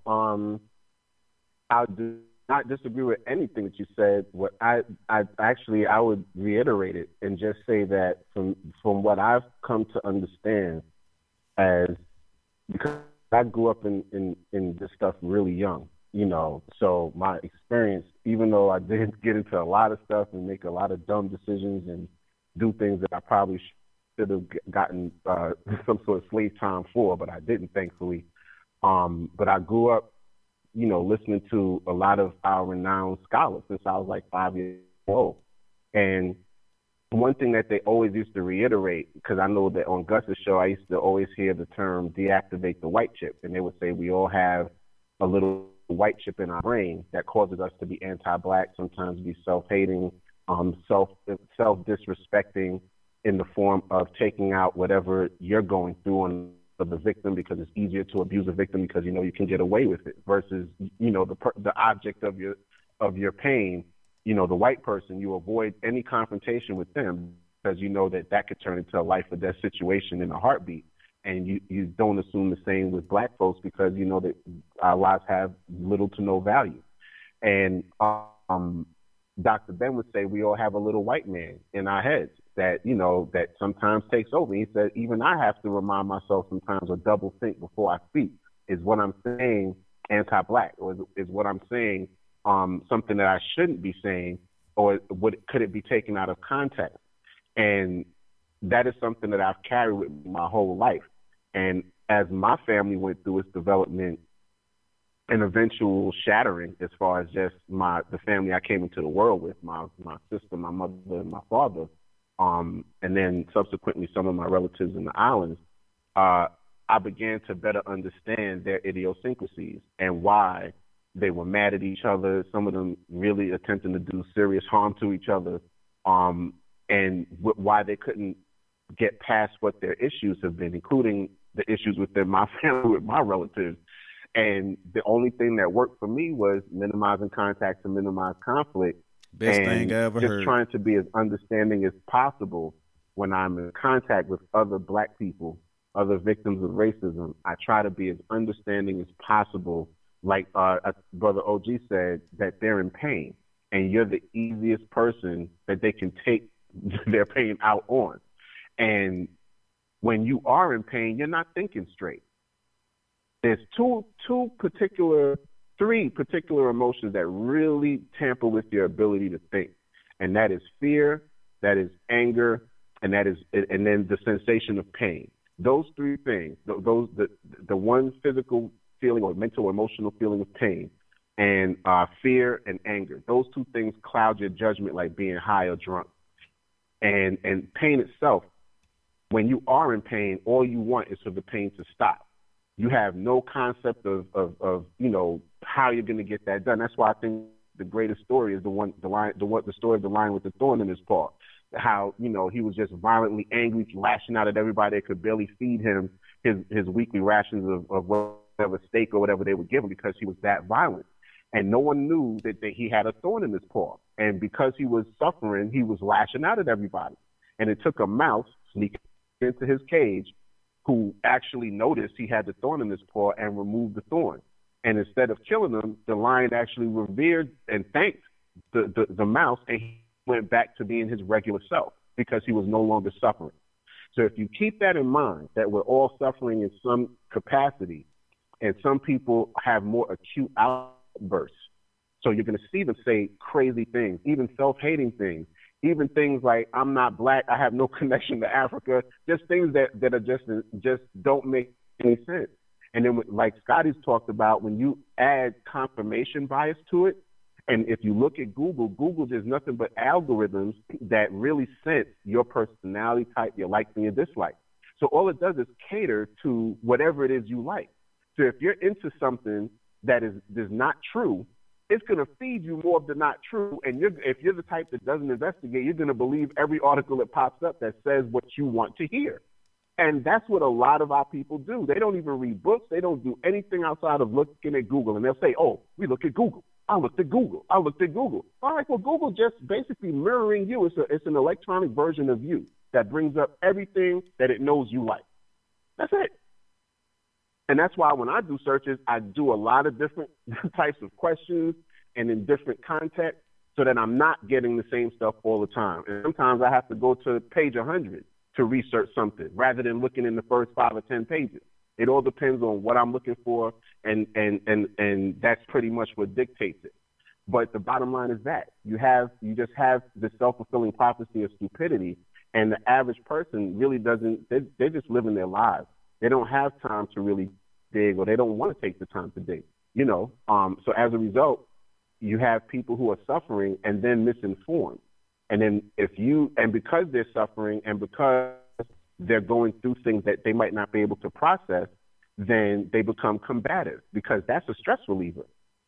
Speaker 1: I do not disagree with anything that you said. What I would reiterate it and just say that from what I've come to understand, as because I grew up in this stuff really young, so my experience, even though I did get into a lot of stuff and make a lot of dumb decisions and do things that I probably should have gotten some sort of slave time for, but I didn't, thankfully. But I grew up, listening to a lot of our renowned scholars since I was like 5 years old. And one thing that they always used to reiterate, because I know that on Gus's show, I used to always hear the term deactivate the white chip. And they would say we all have a little white chip in our brain that causes us to be anti-Black, sometimes be self-hating, self-disrespecting in the form of taking out whatever you're going through on the victim, because it's easier to abuse a victim because you can get away with it versus the object of your pain, the white person. You avoid any confrontation with them because that could turn into a life or death situation in a heartbeat, and you don't assume the same with Black folks because that our lives have little to no value. And Dr. Ben would say we all have a little white man in our heads that, that sometimes takes over. He said, even I have to remind myself sometimes or double think before I speak. Is what I'm saying anti-Black, or is what I'm saying something that I shouldn't be saying, or could it be taken out of context? And that is something that I've carried with me my whole life. And as my family went through its development and eventual shattering, as far as just the family I came into the world with, my sister, my mother, and my father, and then subsequently some of my relatives in the islands, I began to better understand their idiosyncrasies and why they were mad at each other, some of them really attempting to do serious harm to each other, and why they couldn't get past what their issues have been, including the issues within my family with my relatives. And the only thing that worked for me was minimizing contact to minimize conflict.
Speaker 4: Best thing I ever heard.
Speaker 1: Just trying to be as understanding as possible when I'm in contact with other Black people, other victims of racism. I try to be as understanding as possible. Like Brother OG said, that they're in pain, and you're the easiest person that they can take their pain out on. And when you are in pain, you're not thinking straight. There's three particular emotions that really tamper with your ability to think, and that is fear, that is anger, and then the sensation of pain. Those three things, the one physical feeling or mental or emotional feeling of pain, and fear and anger. Those two things cloud your judgment like being high or drunk. And pain itself, when you are in pain, all you want is for the pain to stop. You have no concept of how you're going to get that done. That's why I think the greatest story is the story of the lion with the thorn in his paw. How he was just violently angry, lashing out at everybody that could barely feed him his weekly rations of whatever steak or whatever they would give him because he was that violent. And no one knew that he had a thorn in his paw. And because he was suffering, he was lashing out at everybody. And it took a mouse sneaking into his cage who actually noticed he had the thorn in his paw and removed the thorn. And instead of killing him, the lion actually revered and thanked the mouse, and he went back to being his regular self because he was no longer suffering. So if you keep that in mind, that we're all suffering in some capacity, and some people have more acute outbursts. So you're going to see them say crazy things, even self-hating things, even things like, I'm not Black, I have no connection to Africa, just things that are just don't make any sense. And then, like Scotty's talked about, when you add confirmation bias to it, and if you look at Google is nothing but algorithms that really sense your personality type, your likes and your dislikes. So all it does is cater to whatever it is you like. So if you're into something that is not true, it's going to feed you more of the not true. And if you're the type that doesn't investigate, you're going to believe every article that pops up that says what you want to hear. And that's what a lot of our people do. They don't even read books. They don't do anything outside of looking at Google. And they'll say, oh, we look at Google. I looked at Google. I looked at Google. All right, well, Google just basically mirroring you. It's an electronic version of you that brings up everything that it knows you like. That's it. And that's why when I do searches, I do a lot of different types of questions and in different contexts so that I'm not getting the same stuff all the time. And sometimes I have to go to page 100 to research something rather than looking in the first 5 or 10 pages. It all depends on what I'm looking for, and that's pretty much what dictates it. But the bottom line is that you just have the self-fulfilling prophecy of stupidity, and the average person really doesn't. They're just living their lives. They don't have time to really dig, or they don't want to take the time to dig. So as a result, you have people who are suffering and then misinformed. And then because they're suffering and because they're going through things that they might not be able to process, then they become combative because that's a stress reliever.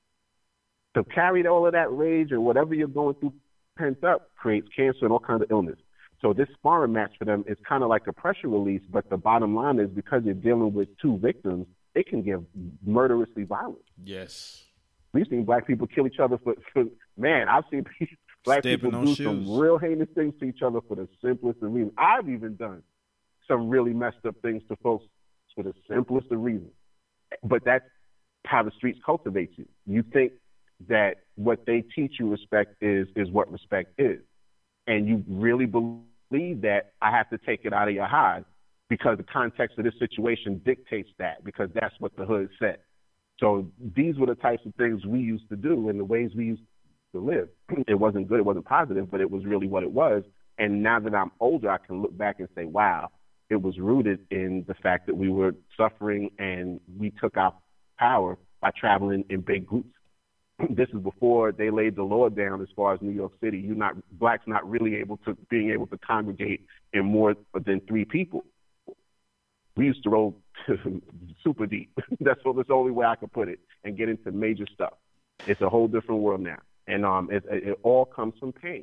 Speaker 1: To carry all of that rage or whatever you're going through pent up creates cancer and all kinds of illness. So this sparring match for them is kind of like a pressure release, but the bottom line is because you're dealing with two victims, it can get murderously violent.
Speaker 4: Yes.
Speaker 1: We've seen black people kill each other for man, I've seen black people do some real heinous things to each other for the simplest of reasons. I've even done some really messed up things to folks for the simplest of reasons. But that's how the streets cultivate you. You think that what they teach you respect is what respect is. And you really believe that I have to take it out of your hide because the context of this situation dictates that, because that's what the hood said. So these were the types of things we used to do and the ways we used to live. It wasn't good, it wasn't positive, but it was really what it was. And now that I'm older, I can look back and say, wow, it was rooted in the fact that we were suffering and we took our power by traveling in big groups. This is before they laid the law down as far as New York City. Blacks not really being able to congregate in more than 3 people. We used to roll super deep. That's the only way I could put it, and get into major stuff. It's a whole different world now. And it all comes from pain.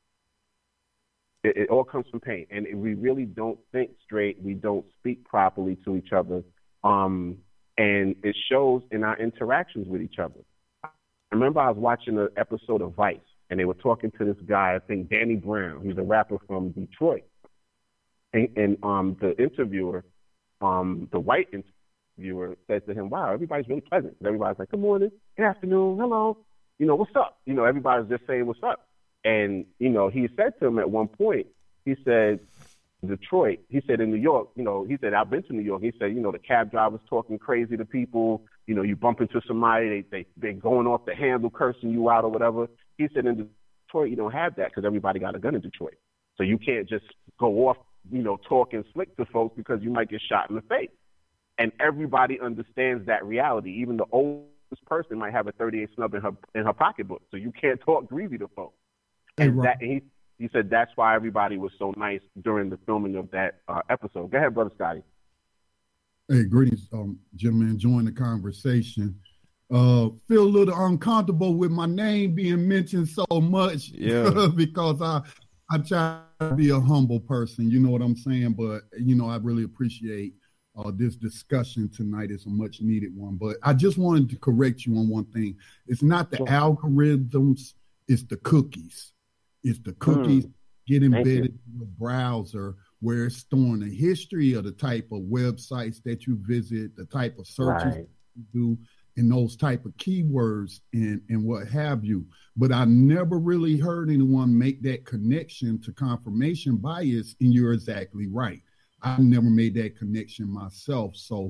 Speaker 1: It all comes from pain. And we really don't think straight. We don't speak properly to each other. And it shows in our interactions with each other. I remember I was watching an episode of Vice, and they were talking to this guy, I think Danny Brown. He's a rapper from Detroit. And the interviewer, the white interviewer, said to him, wow, everybody's really pleasant. And everybody's like, good morning, good afternoon, hello, what's up? Everybody's just saying what's up. And, he said to him at one point, he said, Detroit, he said in New York, he said, I've been to New York. He said, the cab drivers talking crazy to people. You bump into somebody, they're going off the handle, cursing you out or whatever. He said in Detroit, you don't have that because everybody got a gun in Detroit. So you can't just go off, talking slick to folks because you might get shot in the face. And everybody understands that reality. Even the oldest person might have a 38 snub in her pocketbook. So you can't talk greasy to folks. And he said that's why everybody was so nice during the filming of that episode. Go ahead, Brother Scotty.
Speaker 6: Hey, greetings, gentlemen. Enjoying the conversation. Feel a little uncomfortable with my name being mentioned so much, because I try to be a humble person. You know what I'm saying? But I really appreciate this discussion tonight. It's a much needed one. But I just wanted to correct you on one thing. It's not the algorithms; it's the cookies. It's the cookies get embedded in your browser where it's storing the history of the type of websites that you visit, the type of searches you do, and those type of keywords and what have you. But I never really heard anyone make that connection to confirmation bias, and you're exactly right. I never made that connection myself. So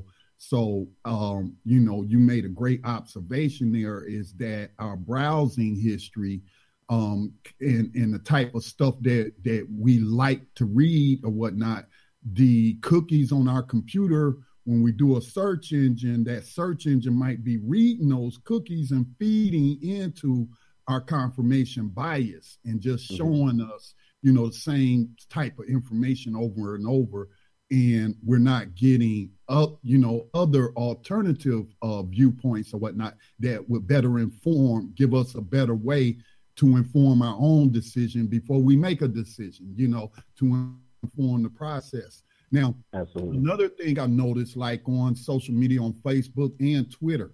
Speaker 6: you made a great observation there, is that our browsing history and the type of stuff that we like to read or whatnot, the cookies on our computer, when we do a search engine, that search engine might be reading those cookies and feeding into our confirmation bias and just showing us, the same type of information over and over. and we're not getting other alternative viewpoints or whatnot that would better inform, give us a better way to inform our own decision before we make a decision, to inform the process. Now,
Speaker 1: absolutely.
Speaker 6: Another thing I noticed, like on social media, on Facebook and Twitter,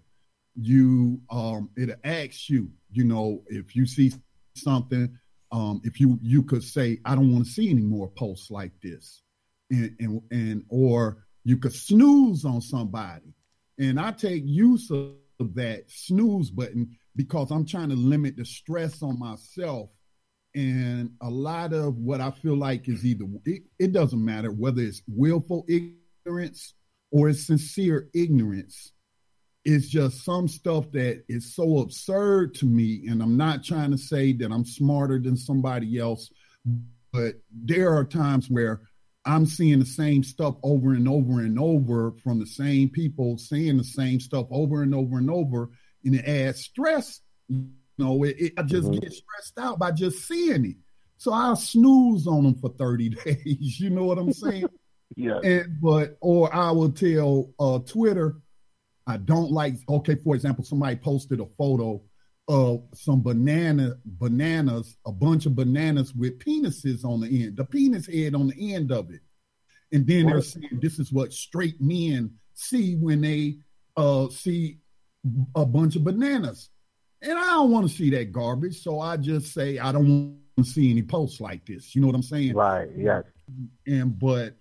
Speaker 6: it asks you, if you see something, if you could say, I don't want to see any more posts like this. And or you could snooze on somebody. And I take use of that snooze button because I'm trying to limit the stress on myself. And a lot of what I feel like is either, it doesn't matter whether it's willful ignorance or it's sincere ignorance. It's just some stuff that is so absurd to me. And I'm not trying to say that I'm smarter than somebody else, but there are times where I'm seeing the same stuff over and over and over from the same people saying the same stuff over and over and over, and it adds stress. I just get stressed out by just seeing it. So I'll snooze on them for 30 days. You know what I'm saying?
Speaker 1: Yeah.
Speaker 6: Or I will tell Twitter, I don't like, for example, somebody posted a photo of some bananas, a bunch of bananas with penises on the end, the penis head on the end of it. And then they're saying this is what straight men see when they see a bunch of bananas. And I don't want to see that garbage. So I just say, I don't want to see any posts like this. You know what I'm saying?
Speaker 1: Right. Yes.
Speaker 6: But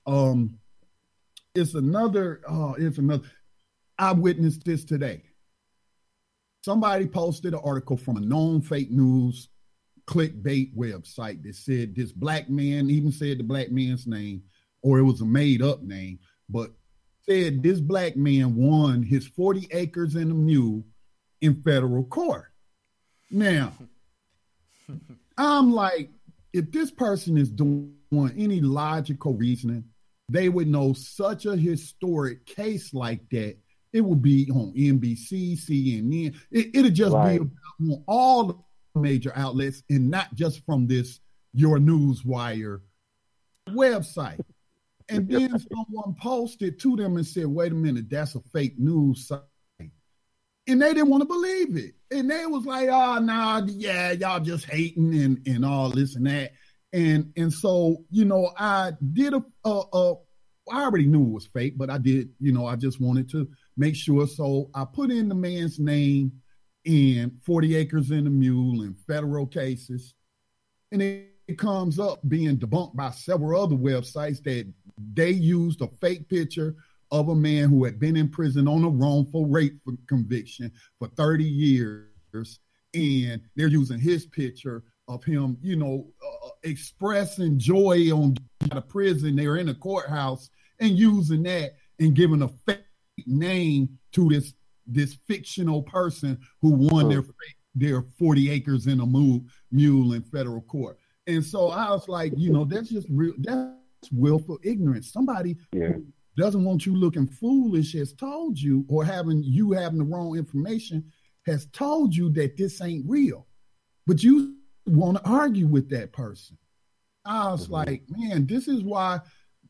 Speaker 6: it's another, I witnessed this today. Somebody posted an article from a known fake news clickbait website that said this black man, even said the black man's name, or it was a made up name, but said this black man won his 40 acres and a mule in federal court. Now, I'm like, if this person is doing any logical reasoning, they would know such a historic case like that. It would be on NBC, CNN. It'd just be on all the major outlets and not just from this Your Newswire website. And then someone posted to them and said, wait a minute, that's a fake news site. And they didn't want to believe it. And they was like, y'all just hating and all this and that. And so, I did I already knew it was fake, but I did, I just wanted to make sure. So I put in the man's name and 40 acres and a mule and federal cases. And it comes up being debunked by several other websites that they used a fake picture of a man who had been in prison on a wrongful rape conviction for 30 years. And they're using his picture of him, expressing joy on out of prison. They're in a courthouse and using that and giving a fake name to this fictional person who won their 40 acres and a mule in federal court. And so I was like, that's just real. That's willful ignorance. Somebody who doesn't want you looking foolish has told you, or having the wrong information has told you that this ain't real, but you want to argue with that person. I was like, man, this is why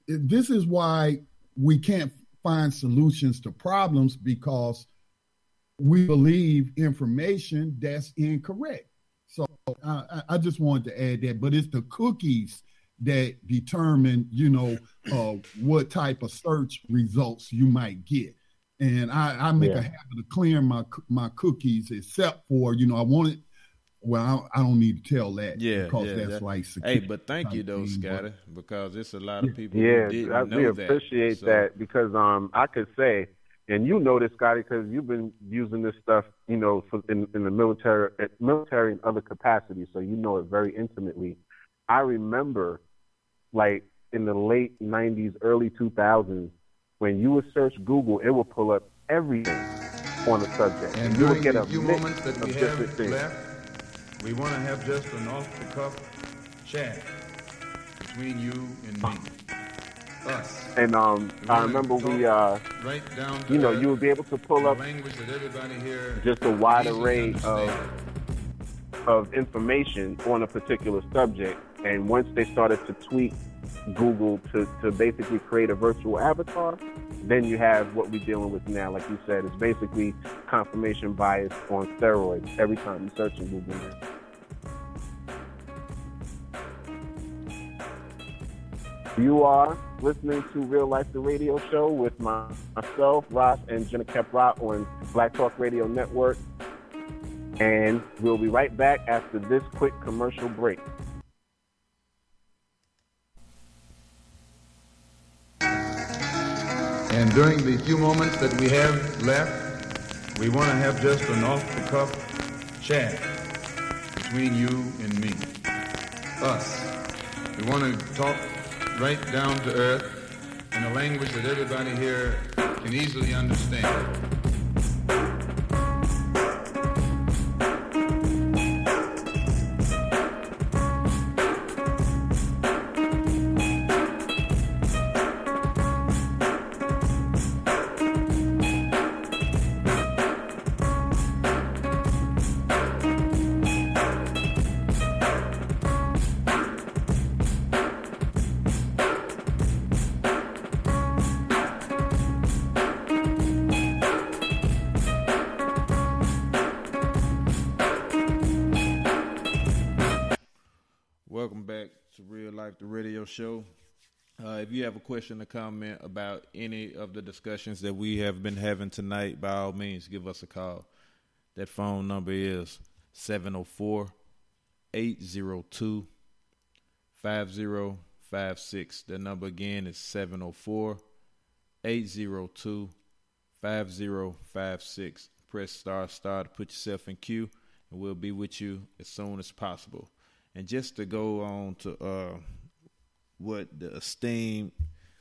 Speaker 6: we can't find solutions to problems, because we believe information that's incorrect. So I just wanted to add that, but it's the cookies that determine, what type of search results you might get. And I make a habit of clearing my cookies, except for, I want it. Well, I don't need to tell that. Because that's like security.
Speaker 4: Hey, but thank you though, Scotty, because it's a lot of people
Speaker 1: who
Speaker 4: didn't know
Speaker 1: we appreciate that, because I could say, and you know this, Scotty, because you've been using this stuff, in the military and other capacities, so you know it very intimately. I remember, like in the late 90s, early 2000s, when you would search Google, it would pull up everything on the subject, and you would get a mix of different things.
Speaker 7: We want to have just an off-the-cuff chat between you and me, us.
Speaker 1: And I remember we,
Speaker 7: right down to
Speaker 1: you would be able to pull up just a wide array of information on a particular subject. And once they started to tweak, Google to basically create a virtual avatar, then you have what we're dealing with now. Like you said, it's basically confirmation bias on steroids every time you search in Google now. You are listening to Real Life, the radio show with myself, Ross, and Jenna Keprot on Black Talk Radio Network. And we'll be right back after this quick commercial break.
Speaker 7: And during the few moments that we have left, we want to have just an off-the-cuff chat between you and me, us. We want to talk right down to earth in a language that everybody here can easily understand.
Speaker 4: Welcome back to Real Life, the radio show. If you have a question or comment about any of the discussions that we have been having tonight, by all means, give us a call. That phone number is 704-802-5056. The number again is 704-802-5056. Press star to put yourself in queue, and we'll be with you as soon as possible. And just to go on to what the esteemed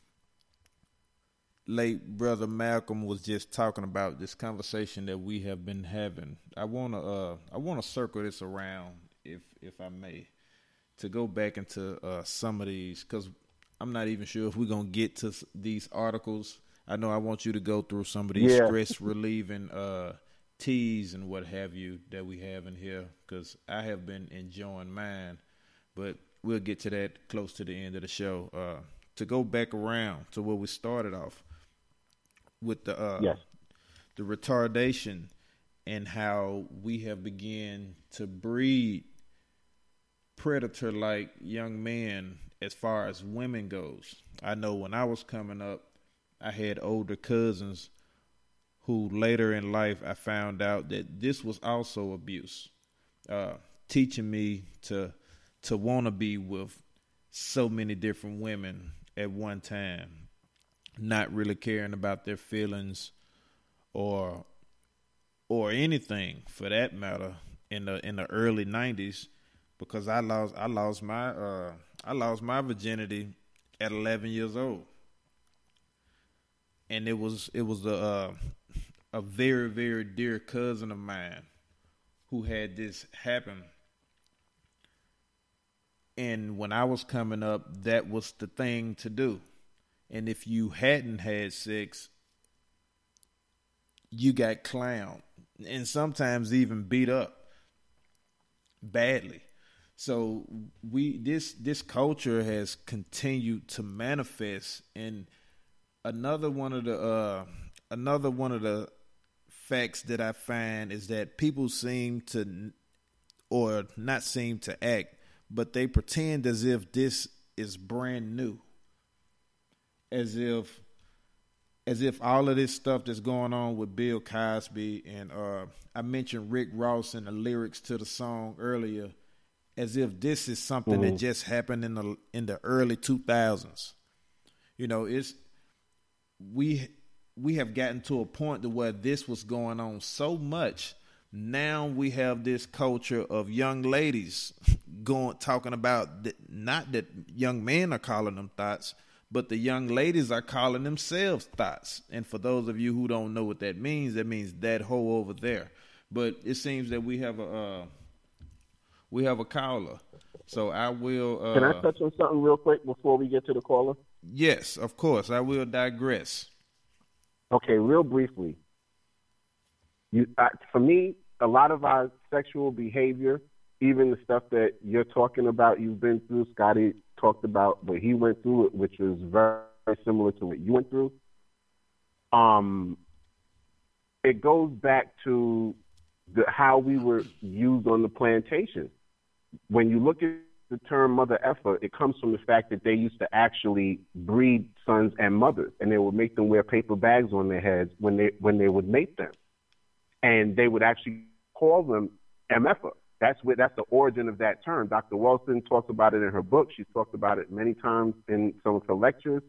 Speaker 4: late brother Malcolm was just talking about, this conversation that we have been having, I wanna circle this around, if I may, to go back into some of these, because I'm not even sure if we're gonna get to these articles. I know I want you to go through some of these stress relieving teas and what have you that we have in here, because I have been enjoying mine, but we'll get to that close to the end of the show. To go back around to where we started off with the retardation and how we have begun to breed predator-like young men as far as women goes. I know when I was coming up, I had older cousins who later in life I found out that this was also abuse, teaching me to want to be with so many different women at one time, not really caring about their feelings or anything for that matter in the early 90s, because I lost my virginity at 11 years old, and it was a very, very dear cousin of mine who had this happen. And when I was coming up, that was the thing to do. And if you hadn't had sex, you got clowned and sometimes even beat up badly. So this culture has continued to manifest. And another one of the facts that I find is that people seem to, or not seem to act, but they pretend as if this is brand new, as if all of this stuff that's going on with Bill Cosby and I mentioned Rick Ross and the lyrics to the song earlier, as if this is something that just happened in the early 2000s. You know, we have gotten to a point to where this was going on so much. Now we have this culture of young ladies talking about not that young men are calling them thoughts, but the young ladies are calling themselves thoughts. And for those of you who don't know what that means that hoe over there. But it seems that we have a caller. So I will.
Speaker 1: Can I touch on something real quick before we get to the caller?
Speaker 4: Yes, of course. I will digress.
Speaker 1: Okay, real briefly. For me, a lot of our sexual behavior, even the stuff that you're talking about, you've been through, Scotty talked about what he went through, which was very, very similar to what you went through. It goes back to how we were used on the plantation. When you look at the term mother effer, it comes from the fact that they used to actually breed sons and mothers, and they would make them wear paper bags on their heads when they would mate them, and they would actually call them MFer. That's the origin of that term. Dr. Wilson talks about it in her book. She's talked about it many times in some of her lectures.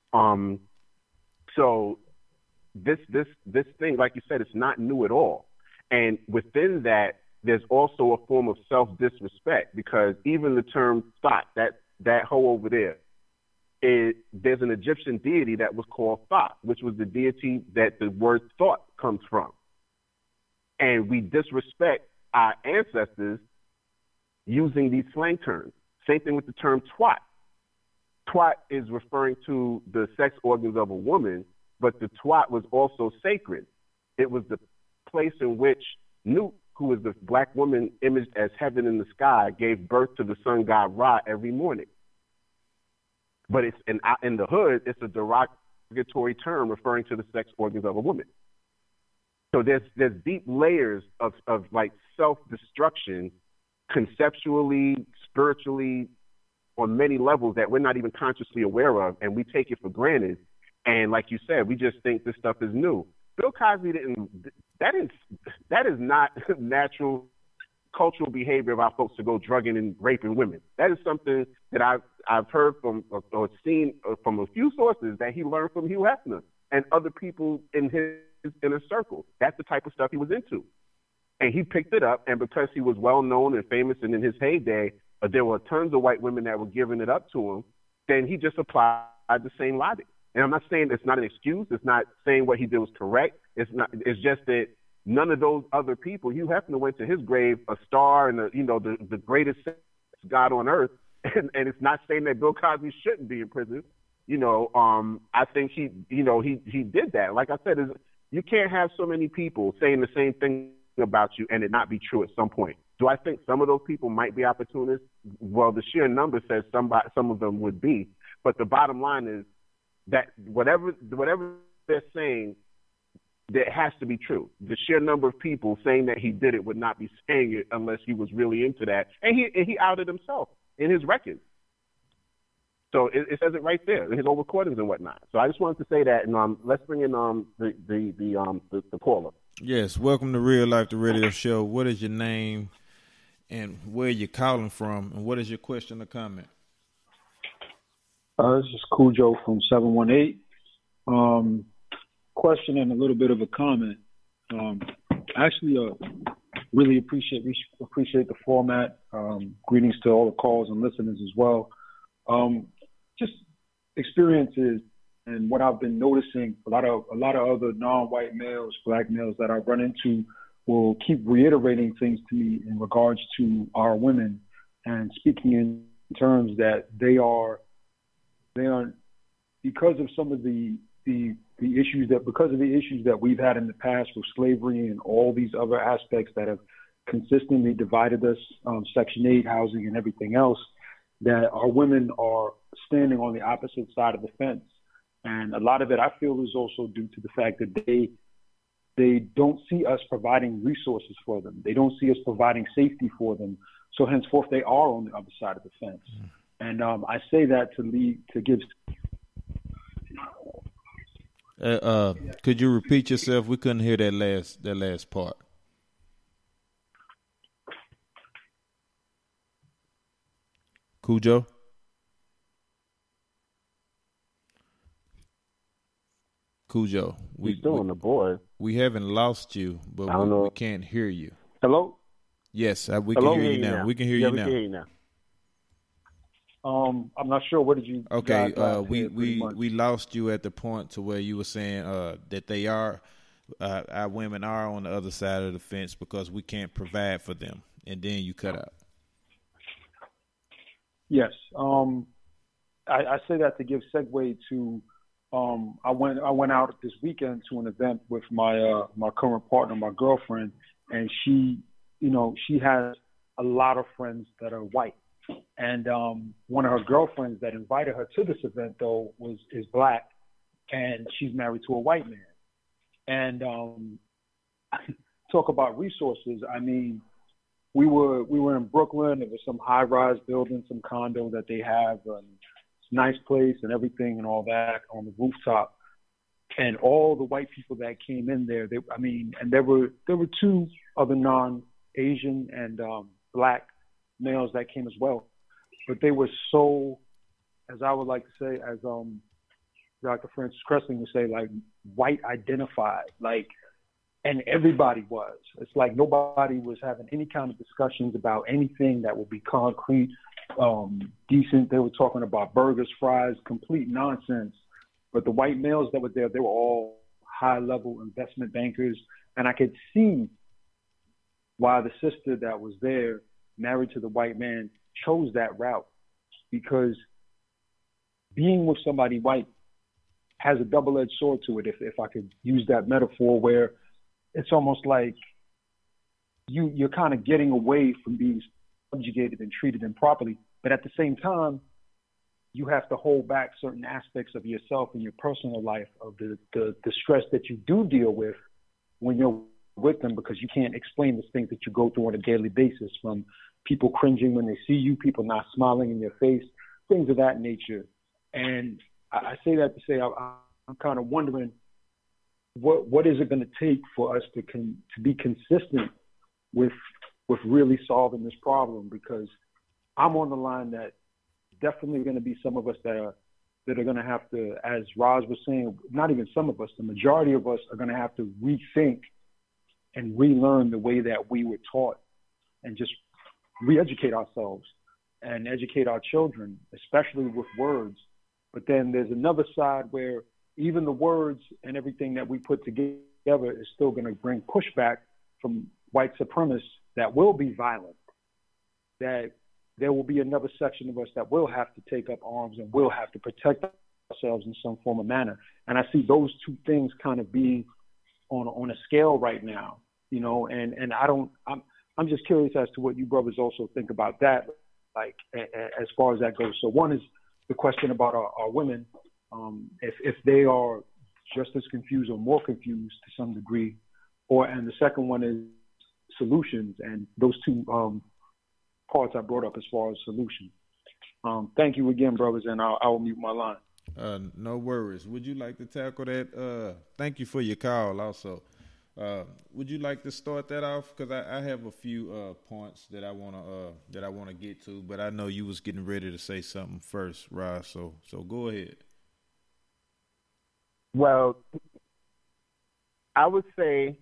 Speaker 1: So this thing, like you said, it's not new at all. And within that, there's also a form of self-disrespect, because even the term Thoth, that hoe over there, there's an Egyptian deity that was called Thoth, which was the deity that the word thought comes from. And we disrespect our ancestors using these slang terms. Same thing with the term twat. Twat is referring to the sex organs of a woman, but the twat was also sacred. It was the place in which Nut, who was the black woman imaged as heaven in the sky, gave birth to the sun god Ra every morning. But it's in the hood, it's a derogatory term referring to the sex organs of a woman. So there's deep layers of like self-destruction, conceptually, spiritually, on many levels that we're not even consciously aware of, and we take it for granted. And like you said, we just think this stuff is new. Bill Cosby that is not natural cultural behavior of our folks to go drugging and raping women. That is something that I've heard from or seen from a few sources that he learned from Hugh Hefner and other people in his inner circle. That's the type of stuff he was into. And he picked it up, and because he was well known and famous and in his heyday, there were tons of white women that were giving it up to him, then he just applied the same logic. And I'm not saying it's not an excuse. It's not saying what he did was correct. It's not. It's just that none of those other people. Hugh Hefner went to his grave a star and the greatest God on earth. And it's not saying that Bill Cosby shouldn't be in prison. I think he did that. Like I said, you can't have so many people saying the same thing about you and it not be true at some point. Do I think some of those people might be opportunists? Well, the sheer number says some of them would be. But the bottom line is that whatever they're saying, that has to be true. The sheer number of people saying that he did it would not be saying it unless he was really into that. And he outed himself in his records. So it says it right there in his old recordings and whatnot. So I just wanted to say that, and let's bring in the caller.
Speaker 4: Yes, welcome to Real Life, the radio show. What is your name and where you're calling from, and what is your question or comment?
Speaker 8: This is Cujo from 718. Question and a little bit of a comment. Actually, really appreciate the format. Greetings to all the calls and listeners as well. Just experiences and what I've been noticing. A lot of other non-white males, black males that I run into will keep reiterating things to me in regards to our women and speaking in terms that they are because of some of the issues that we've had in the past with slavery and all these other aspects that have consistently divided us, Section 8 housing and everything else, that our women are standing on the opposite side of the fence. And a lot of it, I feel, is also due to the fact that they don't see us providing resources for them. They don't see us providing safety for them. So henceforth, they are on the other side of the fence. And I say that to give.
Speaker 4: Could you repeat yourself? We couldn't hear that last part. Cujo? Cujo.
Speaker 1: We're still on the board.
Speaker 4: We haven't lost you, but we can't hear you.
Speaker 1: Hello?
Speaker 4: Yes, we can hear you now. We can hear you now.
Speaker 1: We can hear you now.
Speaker 8: I'm not sure. What did you?
Speaker 4: Okay, we lost you at the point to where you were saying that they are our women are on the other side of the fence because we can't provide for them, and then you cut out.
Speaker 8: Yes, I say that to give segue to. I went out this weekend to an event with my my current partner, my girlfriend, and she has a lot of friends that are white. And one of her girlfriends that invited her to this event, though, is black, and she's married to a white man. And talk about resources. I mean, we were in Brooklyn. There was some high-rise building, some condo that they have, and it's a nice place and everything and all that on the rooftop. And all the white people that came in there, and there were two other non-Asian and black males that came as well. But they were so, as I would like to say, as Dr. Francis Kressling would say, like white identified, like, and everybody was. It's like nobody was having any kind of discussions about anything that would be concrete, decent. They were talking about burgers, fries, complete nonsense. But the white males that were there, they were all high-level investment bankers. And I could see why the sister that was there, married to the white man, chose that route. Because being with somebody white has a double-edged sword to it, if I could use that metaphor, where it's almost like you're kind of getting away from being subjugated and treated improperly. But at the same time, you have to hold back certain aspects of yourself in your personal life, of the stress that you do deal with when you're with them, because you can't explain the things that you go through on a daily basis, from people cringing when they see you, people not smiling in your face, things of that nature. And I say that to say I'm kind of wondering, what is it going to take for us to be consistent with really solving this problem? Because I'm on the line that definitely going to be some of us that are going to have to, as Roz was saying, not even some of us, the majority of us are going to have to rethink and relearn the way that we were taught, and just re-educate ourselves and educate our children, especially with words. But then there's another side where even the words and everything that we put together is still going to bring pushback from white supremacists that will be violent, that there will be another section of us that will have to take up arms and will have to protect ourselves in some form or manner. And I see those two things kind of being on a scale right now, and I'm just curious as to what you brothers also think about that, like as far as that goes. So one is the question about our women, if they are just as confused or more confused to some degree, and the second one is solutions, and those two parts I brought up as far as solution. Thank you again, brothers, and I'll mute my line.
Speaker 4: No worries. Would you like to tackle that? Thank you for your call also. Would you like to start that off? Because I have a few points that I want to get to, but I know you was getting ready to say something first, Ross. So go ahead.
Speaker 1: Well, I would say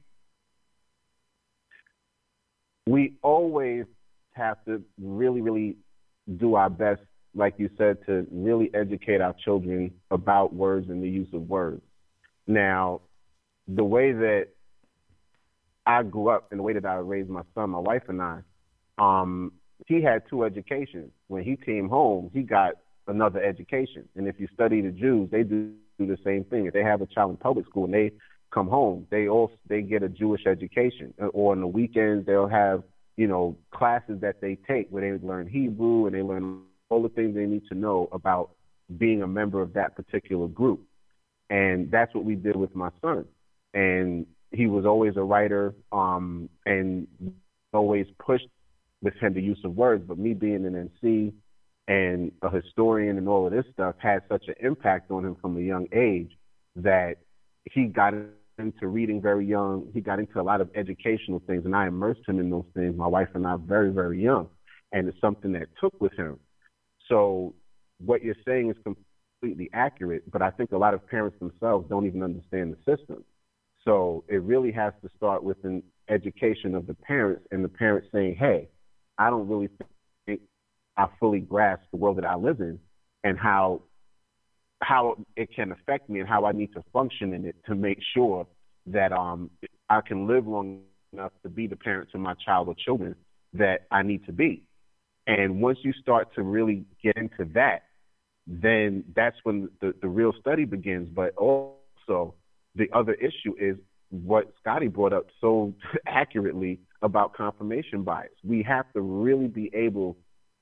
Speaker 1: we always have to really, really do our best, like you said, to really educate our children about words and the use of words. Now, the way that I grew up and the way that I raised my son, my wife and I, he had two educations. When he came home, he got another education. And if you study the Jews, they do the same thing. If they have a child in public school and they come home, they get a Jewish education. Or on the weekends, they'll have, classes that they take where they learn Hebrew and they learn all the things they need to know about being a member of that particular group. And that's what we did with my son. And he was always a writer, and always pushed with him the use of words. But me being an MC and a historian and all of this stuff had such an impact on him from a young age that he got into reading very young. He got into a lot of educational things, and I immersed him in those things, my wife and I, very, very young. And it's something that took with him. So what you're saying is completely accurate, but I think a lot of parents themselves don't even understand the system. So it really has to start with an education of the parents, and the parents saying, hey, I don't really think I fully grasp the world that I live in and how it can affect me and how I need to function in it to make sure that I can live long enough to be the parent to my child or children that I need to be. And once you start to really get into that, then that's when the real study begins. But also the other issue is what Scotty brought up so accurately about confirmation bias. We have to really be able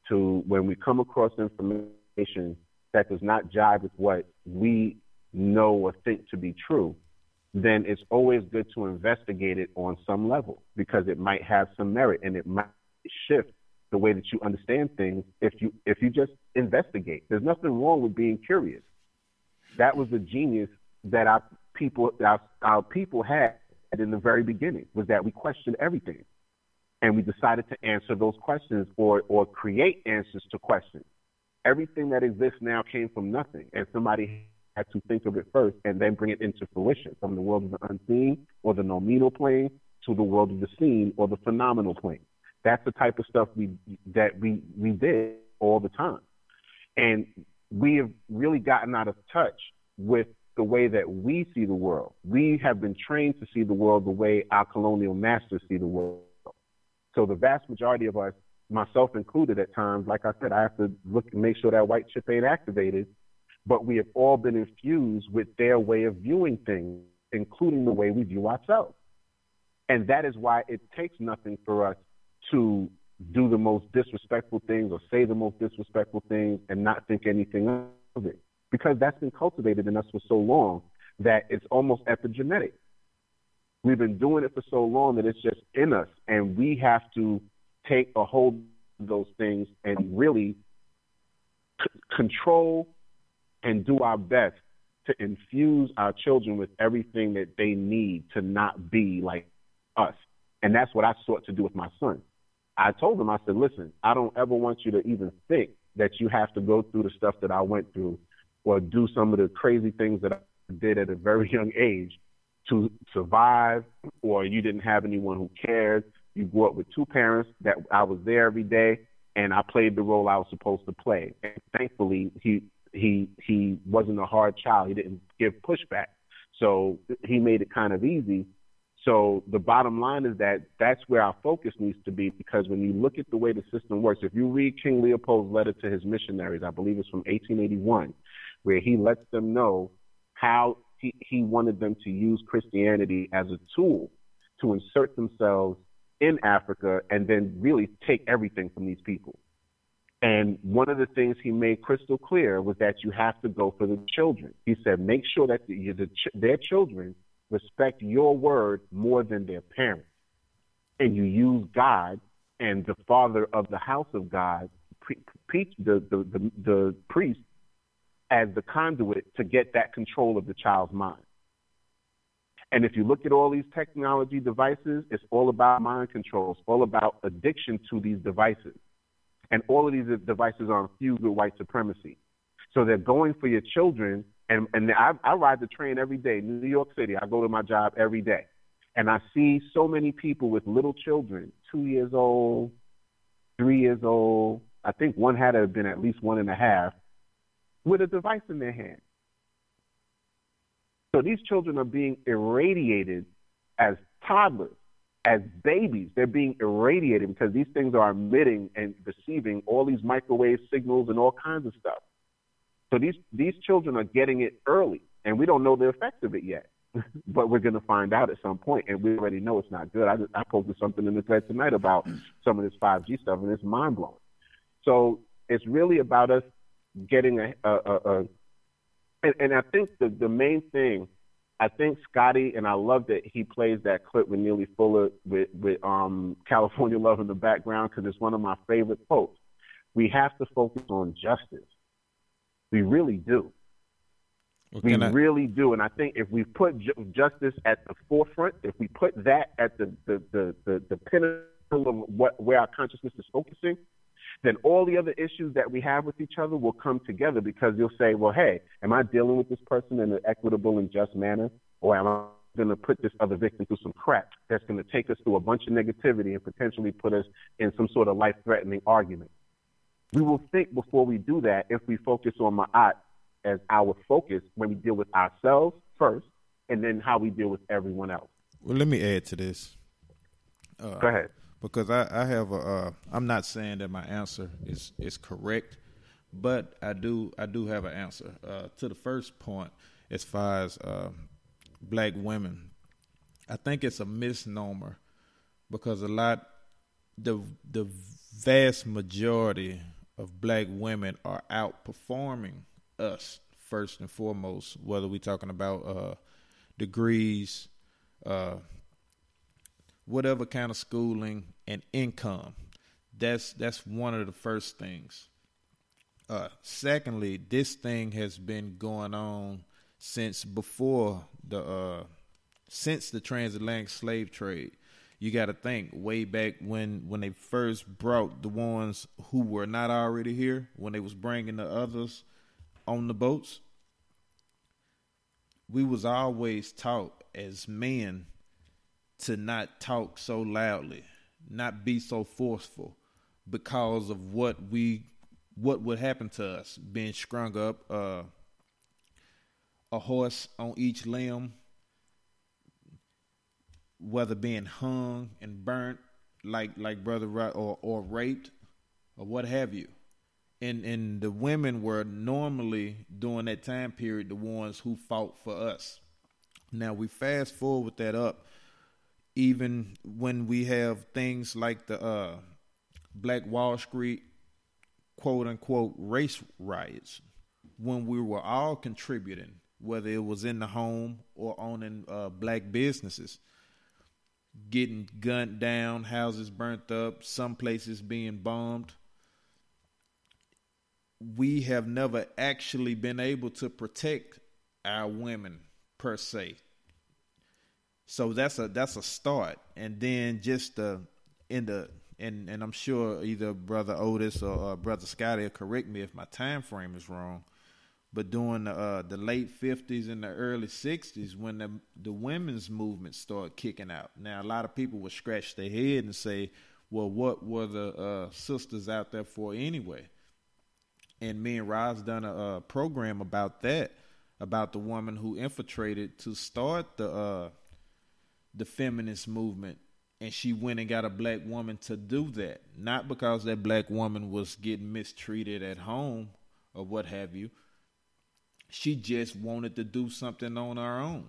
Speaker 1: to when we come across information that does not jive with what we know or think to be true, then it's always good to investigate it on some level because it might have some merit and it might shift the way that you understand things if you just investigate. There's nothing wrong with being curious. That was the genius that our people had in the very beginning, was that we questioned everything. And we decided to answer those questions or create answers to questions. Everything that exists now came from nothing, and somebody had to think of it first and then bring it into fruition, from the world of the unseen or the nominal plane to the world of the seen or the phenomenal plane. That's the type of stuff we did all the time. And we have really gotten out of touch with the way that we see the world. We have been trained to see the world the way our colonial masters see the world. So the vast majority of us, myself included at times, like I said, I have to look and make sure that white chip ain't activated, but we have all been infused with their way of viewing things, including the way we view ourselves. And that is why it takes nothing for us to do the most disrespectful things or say the most disrespectful things and not think anything of it, because that's been cultivated in us for so long that it's almost epigenetic. We've been doing it for so long that it's just in us, and we have to take a hold of those things and really control and do our best to infuse our children with everything that they need to not be like us. And that's what I sought to do with my son. I told him, I said, listen, I don't ever want you to even think that you have to go through the stuff that I went through or do some of the crazy things that I did at a very young age to survive, or you didn't have anyone who cared. You grew up with two parents that I was there every day, and I played the role I was supposed to play. And thankfully, he wasn't a hard child. He didn't give pushback. So he made it kind of easy. So the bottom line is that that's where our focus needs to be, because when you look at the way the system works, if you read King Leopold's letter to his missionaries, I believe it's from 1881, where he lets them know how he wanted them to use Christianity as a tool to insert themselves in Africa and then really take everything from these people. And one of the things he made crystal clear was that you have to go for the children. He said, make sure that their children respect your word more than their parents. And you use God and the father of the house of God, the priest, as the conduit to get that control of the child's mind. And if you look at all these technology devices, it's all about mind control. It's all about addiction to these devices. And all of these devices are infused with white supremacy. So they're going for your children. And I ride the train every day, New York City. I go to my job every day. And I see so many people with little children, 2 years old, 3 years old. I think one had to have been at least 1.5, with a device in their hand. So these children are being irradiated as toddlers, as babies. They're being irradiated because these things are emitting and receiving all these microwave signals and all kinds of stuff. So these children are getting it early, and we don't know the effects of it yet. But we're going to find out at some point, and we already know it's not good. I posted something in the thread tonight about some of this 5G stuff, and it's mind-blowing. So it's really about us getting and I think the main thing, I think Scotty, and I love that he plays that clip with Neely Fuller with California Love in the background, because it's one of my favorite quotes. We have to focus on justice. We really do. We really do. And I think if we put justice at the forefront, if we put that at the pinnacle of where our consciousness is focusing, then all the other issues that we have with each other will come together, because you'll say, well, hey, am I dealing with this person in an equitable and just manner, or am I going to put this other victim through some crap that's going to take us through a bunch of negativity and potentially put us in some sort of life-threatening argument? We will think before we do that if we focus on Ma'at as our focus when we deal with ourselves first, and then how we deal with everyone else.
Speaker 4: Well, let me add to this.
Speaker 1: Go ahead.
Speaker 4: Because I have I'm not saying that my answer is correct, but I do have an answer to the first point as far as black women. I think it's a misnomer, because the vast majority of black women are outperforming us first and foremost, whether we're talking about degrees, whatever kind of schooling and income. That's one of the first things. Secondly, this thing has been going on since before since the transatlantic slave trade. You got to think way back when they first brought the ones who were not already here, when they was bringing the others on the boats. We was always taught as men to not talk so loudly, not be so forceful, because of what would happen to us, being strung up, a horse on each limb, whether being hung and burnt like Brother Rod, or raped or what have you. And the women were normally during that time period the ones who fought for us. Now we fast forward that up, even when we have things like the Black Wall Street quote unquote race riots, when we were all contributing, whether it was in the home or owning black businesses, getting gunned down, houses burnt up, some places being bombed. We have never actually been able to protect our women per se. So that's a start. And then just and I'm sure either Brother Otis or Brother Scotty will correct me if my time frame is wrong, but during the late 50s and the early 60s, when the women's movement started kicking out. Now, a lot of people would scratch their head and say, well, what were the sisters out there for anyway? And me and Roz done a program about that, about the woman who infiltrated to start the feminist movement. And she went and got a black woman to do that. Not because that black woman was getting mistreated at home or what have you. She just wanted to do something on her own.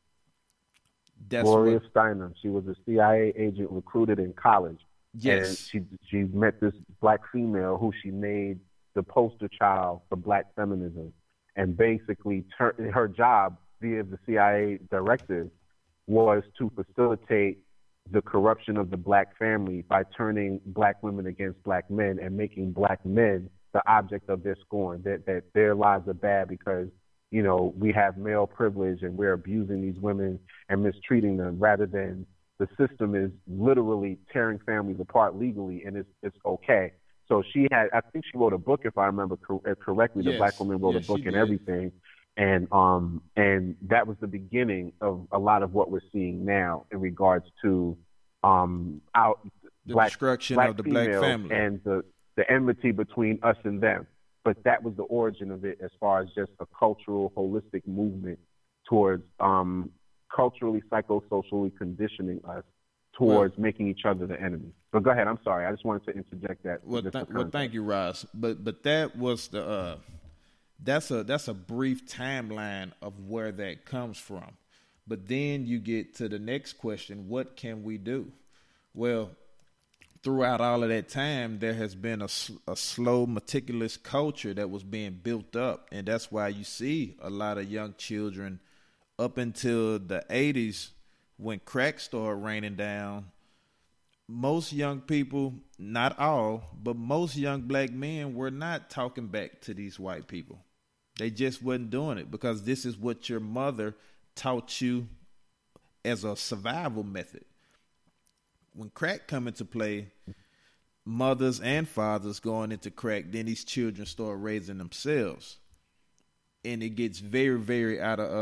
Speaker 4: That's
Speaker 1: Gloria Steinem. She was a CIA agent recruited in college.
Speaker 4: Yes.
Speaker 1: And she met this black female who she made the poster child for black feminism. And basically her job via the CIA directive was to facilitate the corruption of the black family by turning black women against black men and making black men the object of their scorn, that their lives are bad because, you know, we have male privilege and we're abusing these women and mistreating them, rather than the system is literally tearing families apart legally and it's okay. So she had, I think she wrote a book, if I remember correctly.
Speaker 4: Yes.
Speaker 1: The black woman wrote a book and everything. And that was the beginning of a lot of what we're seeing now in regards to the
Speaker 4: destruction of the black family
Speaker 1: and the enmity between us and them. But that was the origin of it, as far as just a cultural, holistic movement towards culturally, psychosocially conditioning us towards making each other the enemy. But go ahead. I'm sorry. I just wanted to interject that.
Speaker 4: Well, thank you, Ross. But that was the that's a brief timeline of where that comes from. But then you get to the next question: what can we do? Well, throughout all of that time, there has been a slow, meticulous culture that was being built up. And that's why you see a lot of young children up until the 80s, when crack started raining down. Most young people, not all, but most young black men were not talking back to these white people. They just wasn't doing it because this is what your mother taught you as a survival method. When crack come into play, mothers and fathers going into crack, then these children start raising themselves. And it gets very, very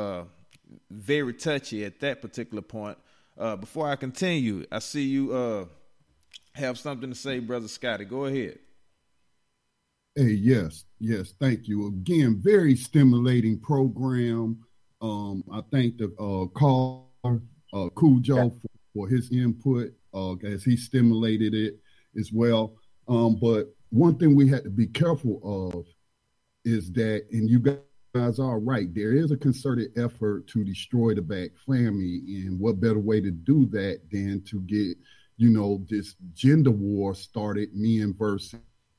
Speaker 4: very touchy at that particular point. Before I continue, I see you have something to say, Brother Scotty. Go ahead.
Speaker 6: Hey, yes, thank you. Again, very stimulating program. I thank the caller, Cujo, for his input, as he stimulated it as well. But one thing we had to be careful of is that, and you guys are right, there is a concerted effort to destroy the black family, and what better way to do that than to get, this gender war started, men versus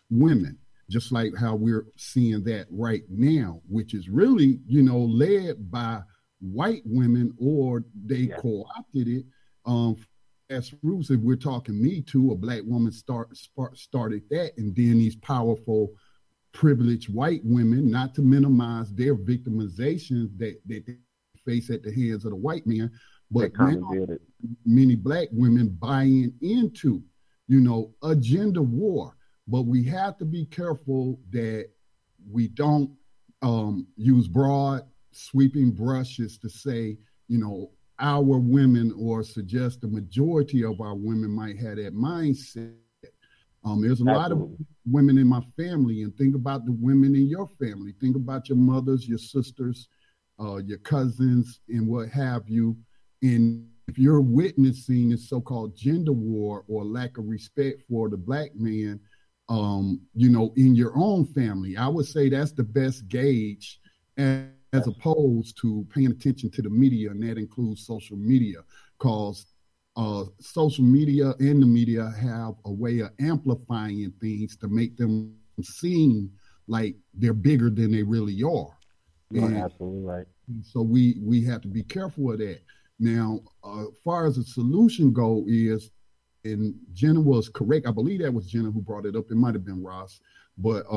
Speaker 6: women, just like how we're seeing that right now, which is really, led by white women, or they co-opted it. As roots, if we're talking Me Too, a black woman started that, and then these powerful, privileged white women, not to minimize their victimizations that they face at the hands of the white man, but many black women buying into, a gender war. But we have to be careful that we don't use broad, sweeping brushes to say, our women, or suggest the majority of our women might have that mindset. There's a lot of women in my family, and think about the women in your family. Think about your mothers, your sisters, your cousins, and what have you. And if you're witnessing this so-called gender war or lack of respect for the black man, in your own family, I would say that's the best gauge, as opposed to paying attention to the media, and that includes social media, because social media and the media have a way of amplifying things to make them seem like they're bigger than they really are.
Speaker 1: You're absolutely right.
Speaker 6: So we have to be careful of that. Now, as far as the solution goal is, and Jenna was correct. I believe that was Jenna who brought it up. It might have been Ross, but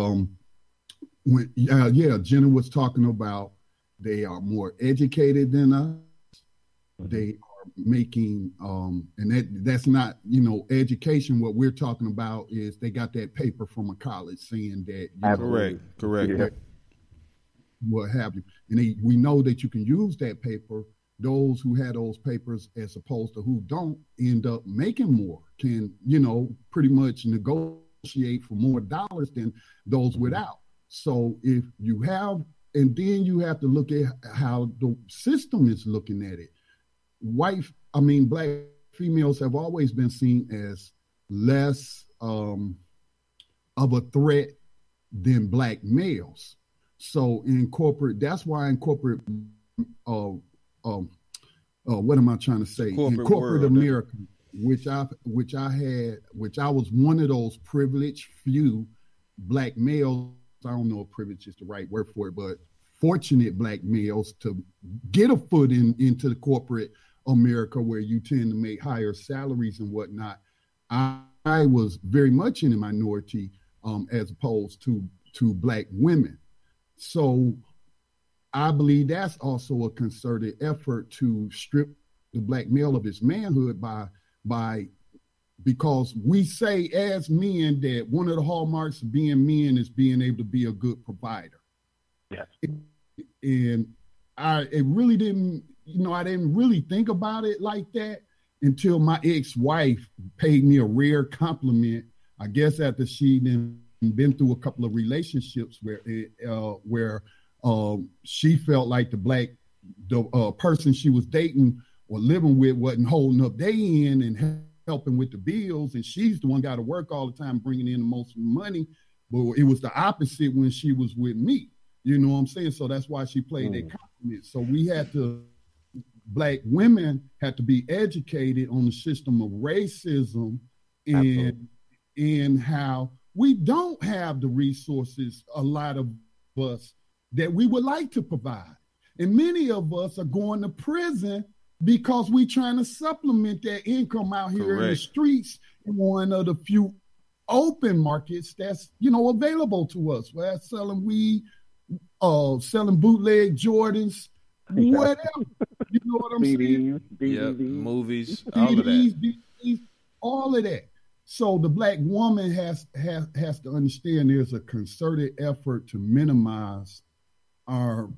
Speaker 6: Jenna was talking about they are more educated than us. They are making, and that's not, education. What we're talking about is they got that paper from a college saying that.
Speaker 4: Correct.
Speaker 6: That, what have you. And we know that you can use that paper. Those who had those papers, as opposed to who don't, end up making more, can, pretty much negotiate for more dollars than those without. So if you have, and then you have to look at how the system is looking at it. Black females have always been seen as less of a threat than black males. So that's why in corporate, what am I trying to say? In corporate America, which I was one of those privileged few black males. I don't know if privilege is the right word for it, but fortunate black males to get a foot into the corporate America, where you tend to make higher salaries and whatnot. I was very much in a minority, as opposed to black women. So I believe that's also a concerted effort to strip the black male of his manhood because we say as men that one of the hallmarks of being men is being able to be a good provider.
Speaker 1: Yes.
Speaker 6: And I didn't really think about it like that until my ex-wife paid me a rare compliment, I guess after she'd been through a couple of relationships where she felt like the person she was dating or living with wasn't holding up their end and helping with the bills, and she's the one got to work all the time, bringing in the most money. But it was the opposite when she was with me. You know what I'm saying? So that's why she played that compliment. So black women had to be educated on the system of racism and how we don't have the resources, a lot of us, that we would like to provide. And many of us are going to prison because we're trying to supplement that income out here in the streets in one of the few open markets that's, available to us. Where that's selling weed, selling bootleg Jordans, whatever. You know what I'm saying?
Speaker 4: Movies, all of that.
Speaker 6: DVDs, all of that. So the black woman has to understand there's a concerted effort to minimize our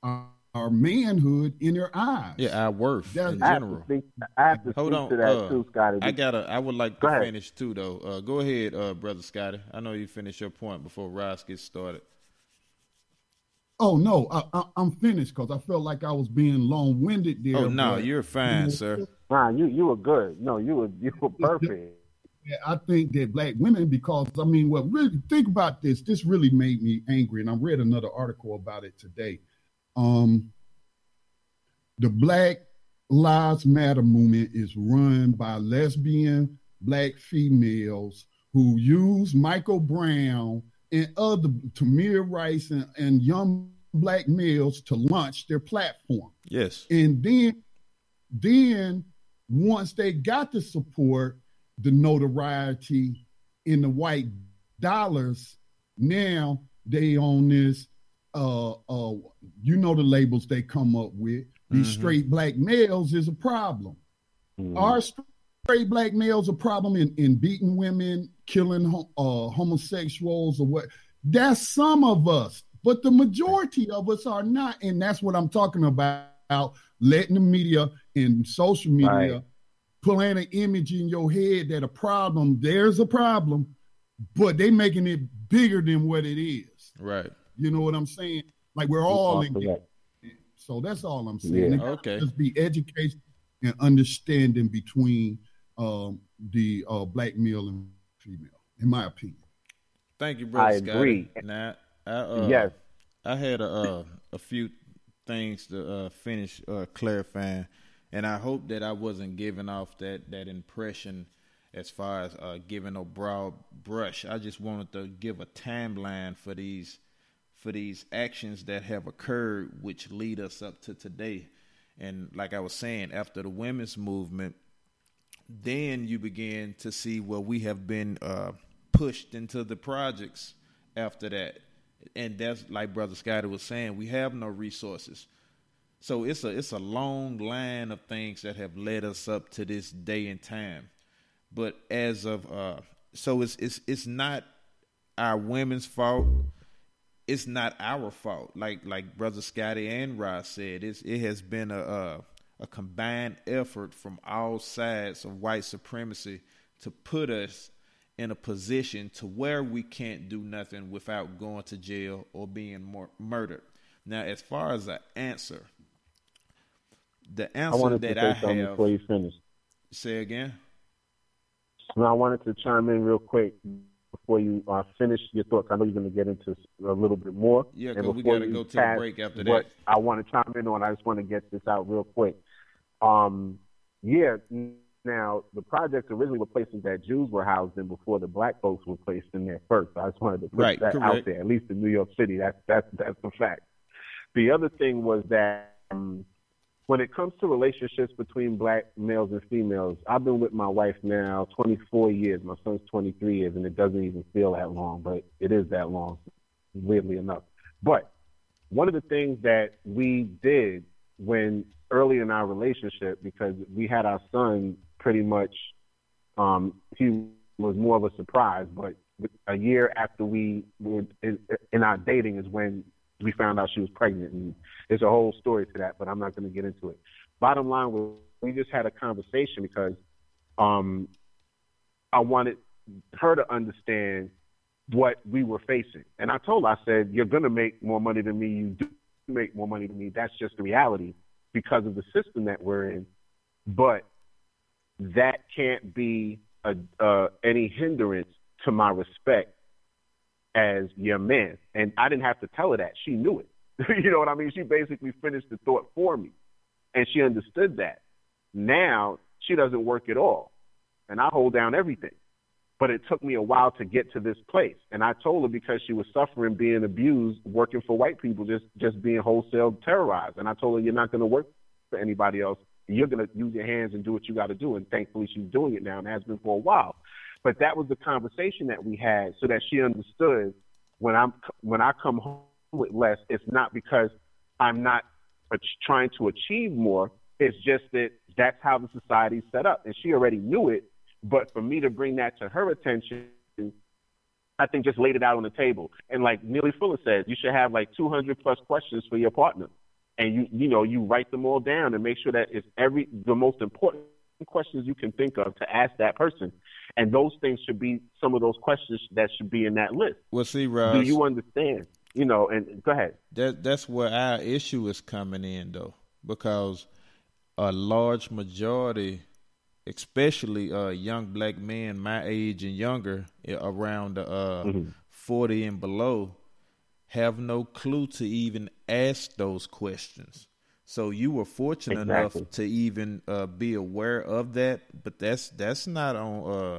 Speaker 6: manhood in their eyes.
Speaker 4: Yeah, our worth in general.
Speaker 1: I have to speak to that too, Scotty.
Speaker 4: I would like to finish too, though. Go ahead, Brother Scotty. I know you finish your point before Ross gets started.
Speaker 6: Oh, no, I'm finished because I felt like I was being long-winded there.
Speaker 4: Oh, no, you're fine, sir.
Speaker 1: Nah, you were good. No, you were perfect.
Speaker 6: Yeah, I think that black women, because, really, think about this. This really made me angry, and I read another article about it today. The Black Lives Matter movement is run by lesbian black females who used Michael Brown and other Tamir Rice and young black males to launch their platform.
Speaker 4: Yes.
Speaker 6: And then once they got the support, the notoriety in the white dollars, now they own this, you know, the labels they come up with. These straight black males is a problem. Our straight black males a problem in beating women, killing homosexuals or what. That's some of us, but the majority of us are not. And that's what I'm talking about, letting the media and social media plant an image in your head that there's a problem, but they making it bigger than what it is.
Speaker 4: Right.
Speaker 6: You know what I'm saying? Like we're all in it. So that's all I'm saying.
Speaker 4: Yeah. Okay.
Speaker 6: Just be education and understanding between the black male and female, in my opinion.
Speaker 4: Thank you, brother.
Speaker 1: I agree.
Speaker 4: Now,
Speaker 1: yes,
Speaker 4: I had a few things to finish clarifying, and I hope that I wasn't giving off that impression as far as giving a broad brush. I just wanted to give a timeline for these actions that have occurred, which lead us up to today. And like I was saying, after the women's movement, then you begin to see where we have been pushed into the projects after that. And that's like Brother Scotty was saying, we have no resources. So it's a long line of things that have led us up to this day and time. But as of so it's not our women's fault. It's not our fault. Like Brother Scotty and Ross said, it has been a combined effort from all sides of white supremacy to put us in a position to where we can't do nothing without going to jail or being murdered. Now, as far as the answer that I have
Speaker 1: before you finish.
Speaker 4: Say again.
Speaker 1: No, I wanted to chime in real quick before you finish your thoughts. I know you're going to get into a little bit more.
Speaker 4: Yeah, because we got to go to the break after that.
Speaker 1: I want to chime in on. I just want to get this out real quick. Now, the projects originally were places that Jews were housed in before the black folks were placed in there first. I just wanted to put that out there, at least in New York City. That's the fact. The other thing was that when it comes to relationships between black males and females, I've been with my wife now 24 years. My son's 23 years, and it doesn't even feel that long, but it is that long, weirdly enough. But one of the things that we did when early in our relationship, because we had our son pretty much, he was more of a surprise, but a year after we were in our dating is when we found out she was pregnant, and there's a whole story to that, but I'm not going to get into it. Bottom line was we just had a conversation because I wanted her to understand what we were facing. And I told her, I said, you're going to make more money than me. You do make more money than me. That's just the reality because of the system that we're in. But that can't be any hindrance to my respect as your man. And I didn't have to tell her that. She knew it. You know what I mean? She basically finished the thought for me. And she understood that. Now, she doesn't work at all. And I hold down everything. But it took me a while to get to this place. And I told her because she was suffering being abused, working for white people, just being wholesale terrorized. And I told her, you're not going to work for anybody else. You're going to use your hands and do what you got to do. And thankfully, she's doing it now and has been for a while. But that was the conversation that we had so that she understood when I come home with less, it's not because I'm not trying to achieve more. It's just that that's how the society's set up. And she already knew it. But for me to bring that to her attention, I think just laid it out on the table. And like Neely Fuller said, you should have like 200 plus questions for your partner. And you write them all down and make sure that it's the most important questions you can think of to ask that person. And those things should be some of those questions that should be in that list.
Speaker 4: Well, see, Ross,
Speaker 1: do you understand? And go ahead.
Speaker 4: That's where our issue is coming in, though, because a large majority, especially young black men my age and younger, around 40 and below, have no clue to even ask those questions. So you were fortunate enough to even be aware of that, but that's not on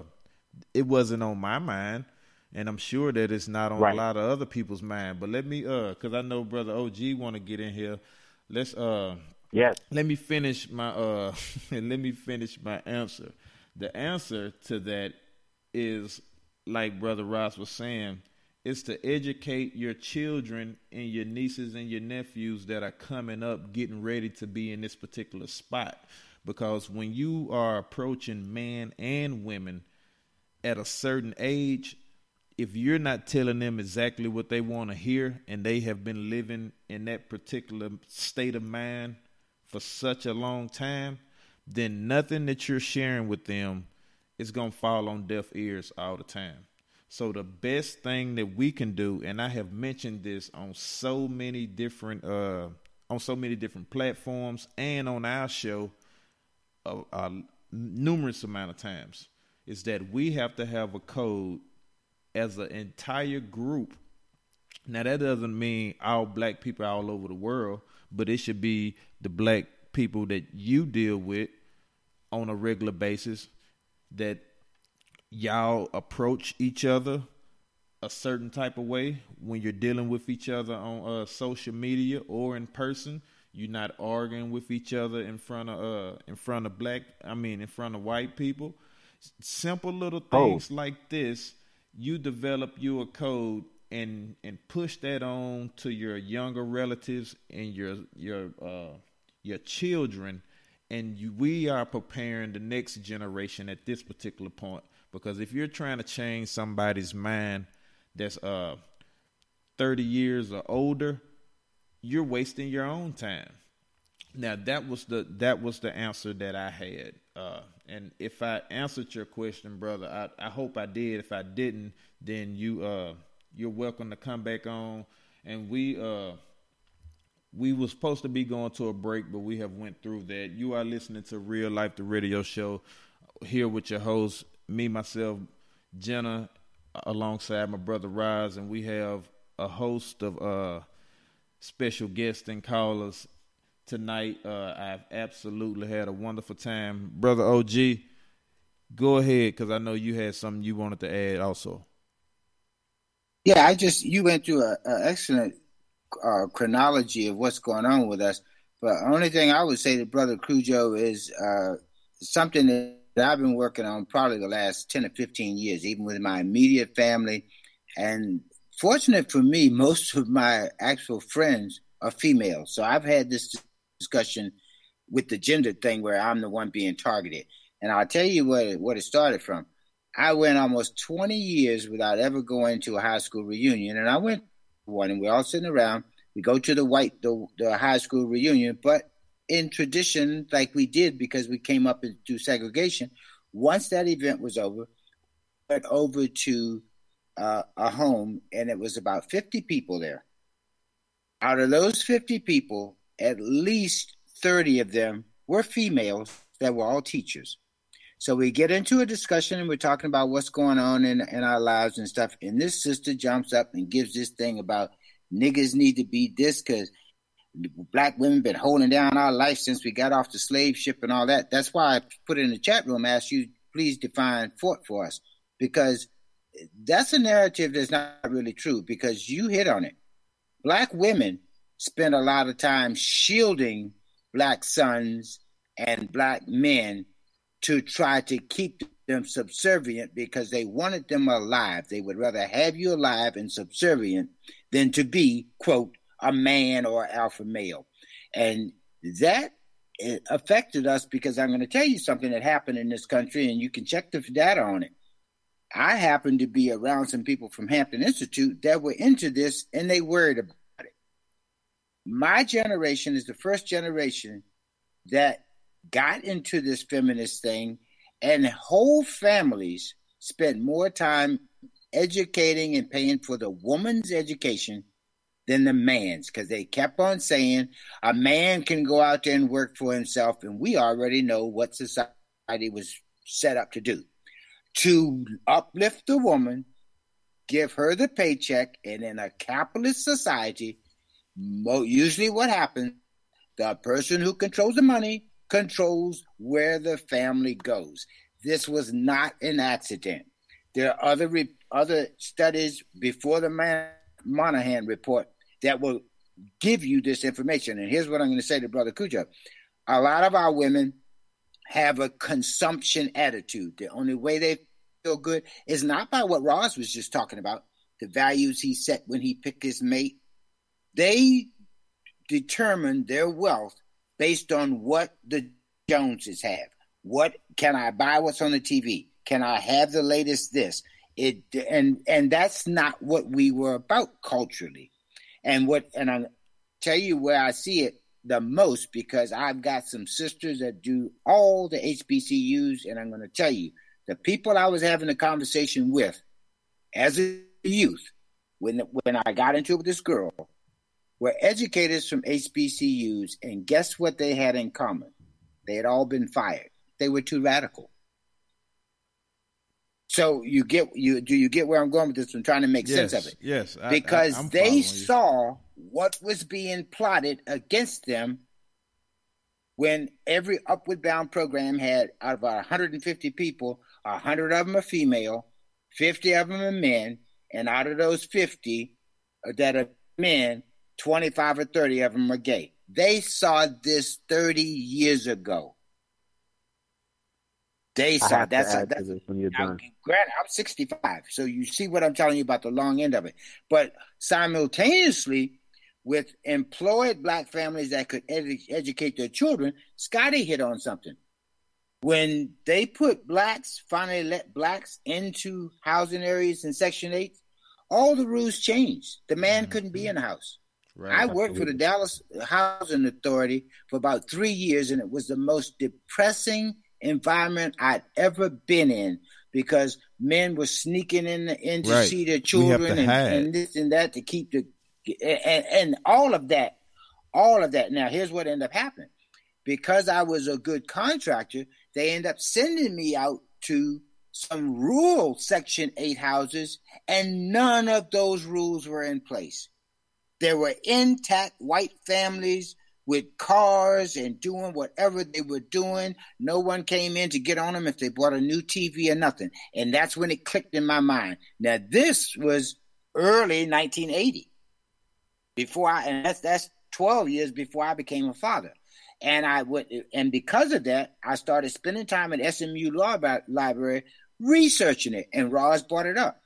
Speaker 4: it wasn't on my mind, and I'm sure that it's not on a lot of other people's mind. But let me, because I know Brother OG want to get in here. Let's let me finish my answer. The answer to that is, like Brother Ross was saying, is to educate your children and your nieces and your nephews that are coming up, getting ready to be in this particular spot. Because when you are approaching men and women at a certain age, if you're not telling them exactly what they want to hear, and they have been living in that particular state of mind for such a long time, then nothing that you're sharing with them is going to fall on deaf ears all the time. So the best thing that we can do, and I have mentioned this on so many different platforms and on our show numerous amount of times, is that we have to have a code as an entire group. Now, that doesn't mean all black people all over the world, but it should be the black people that you deal with on a regular basis, that y'all approach each other a certain type of way when you're dealing with each other on social media or in person. You're not arguing with each other in front of white people. Simple little things like this. You develop you a code and push that on to your younger relatives and your children, and we are preparing the next generation at this particular point. Because if you're trying to change somebody's mind that's 30 years or older, you're wasting your own time. Now, that was the answer that I had. And if I answered your question, brother, I hope I did. If I didn't, then you're welcome to come back on. And we were supposed to be going to a break, but we have went through that. You are listening to Real Life, the radio show, here with your host, me, myself, Jenna, alongside my brother Roz, and we have a host of special guests and callers tonight. I've absolutely had a wonderful time. Brother OG, go ahead, because I know you had something you wanted to add also.
Speaker 5: Yeah, you went through an excellent chronology of what's going on with us. But the only thing I would say to Brother Cujo is something that I've been working on probably the last 10 or 15 years, even with my immediate family. And fortunate for me, most of my actual friends are female. So I've had this discussion with the gender thing where I'm the one being targeted. And I'll tell you what it started from. I went almost 20 years without ever going to a high school reunion. And I went to one, and we're all sitting around. We go to the high school reunion, but in tradition, like we did because we came up through segregation, once that event was over, went over to a home, and it was about 50 people there. Out of those 50 people, at least 30 of them were females that were all teachers. So we get into a discussion, and we're talking about what's going on in our lives and stuff, and this sister jumps up and gives this thing about niggas need to be this because black women been holding down our life since we got off the slave ship and all that. That's why I put it in the chat room, asked you, please define fort for us, because that's a narrative that's not really true, because you hit on it. Black women spend a lot of time shielding black sons and black men to try to keep them subservient because they wanted them alive. They would rather have you alive and subservient than to be, quote, a man or alpha male. And that affected us because I'm going to tell you something that happened in this country, and you can check the data on it. I happened to be around some people from Hampton Institute that were into this, and they worried about it. My generation is the first generation that got into this feminist thing, and whole families spent more time educating and paying for the woman's education than the man's, because they kept on saying a man can go out there and work for himself, and we already know what society was set up to do. To uplift the woman, give her the paycheck, and in a capitalist society, usually what happens, the person who controls the money controls where the family goes. This was not an accident. There are other studies before the Monahan report that will give you this information. And here's what I'm going to say to Brother Cujo. A lot of our women have a consumption attitude. The only way they feel good is not by what Ross was just talking about, the values he set when he picked his mate. They determine their wealth based on what the Joneses have. What can I buy? What's on the TV? Can I have the latest this? And that's not what we were about culturally. And I'll tell you where I see it the most, because I've got some sisters that do all the HBCUs, and I'm going to tell you, the people I was having a conversation with as a youth, when I got into it with this girl, were educators from HBCUs, and guess what they had in common? They had all been fired. They were too radical. So do you get where I'm going with this? I'm trying to make sense of it.
Speaker 4: Yes,
Speaker 5: because they saw what was being plotted against them when every Upward Bound program had, out of 150 people, 100 of them are female, 50 of them are men, and out of those 50 that are men, 25 or 30 of them are gay. They saw this 30 years ago. They saw that's
Speaker 1: when you're done.
Speaker 5: Granted, I'm 65, so you see what I'm telling you about the long end of it. But simultaneously, with employed black families that could educate their children, Scotty hit on something. When they finally let blacks into housing areas in Section 8, all the rules changed. The man couldn't be in the house. Right. I worked for the Dallas Housing Authority for about 3 years, and it was the most depressing environment I'd ever been in, because men were sneaking in to see their children and this and that to keep and all of that. Now, here's what ended up happening. Because I was a good contractor, they ended up sending me out to some rural Section 8 houses, and none of those rules were in place. There were intact white families with cars and doing whatever they were doing. No one came in to get on them if they bought a new TV or nothing. And that's when it clicked in my mind. Now, this was early 1980. That's 12 years before I became a father. And because of that, I started spending time at SMU Law Library researching it, and Ross brought it up.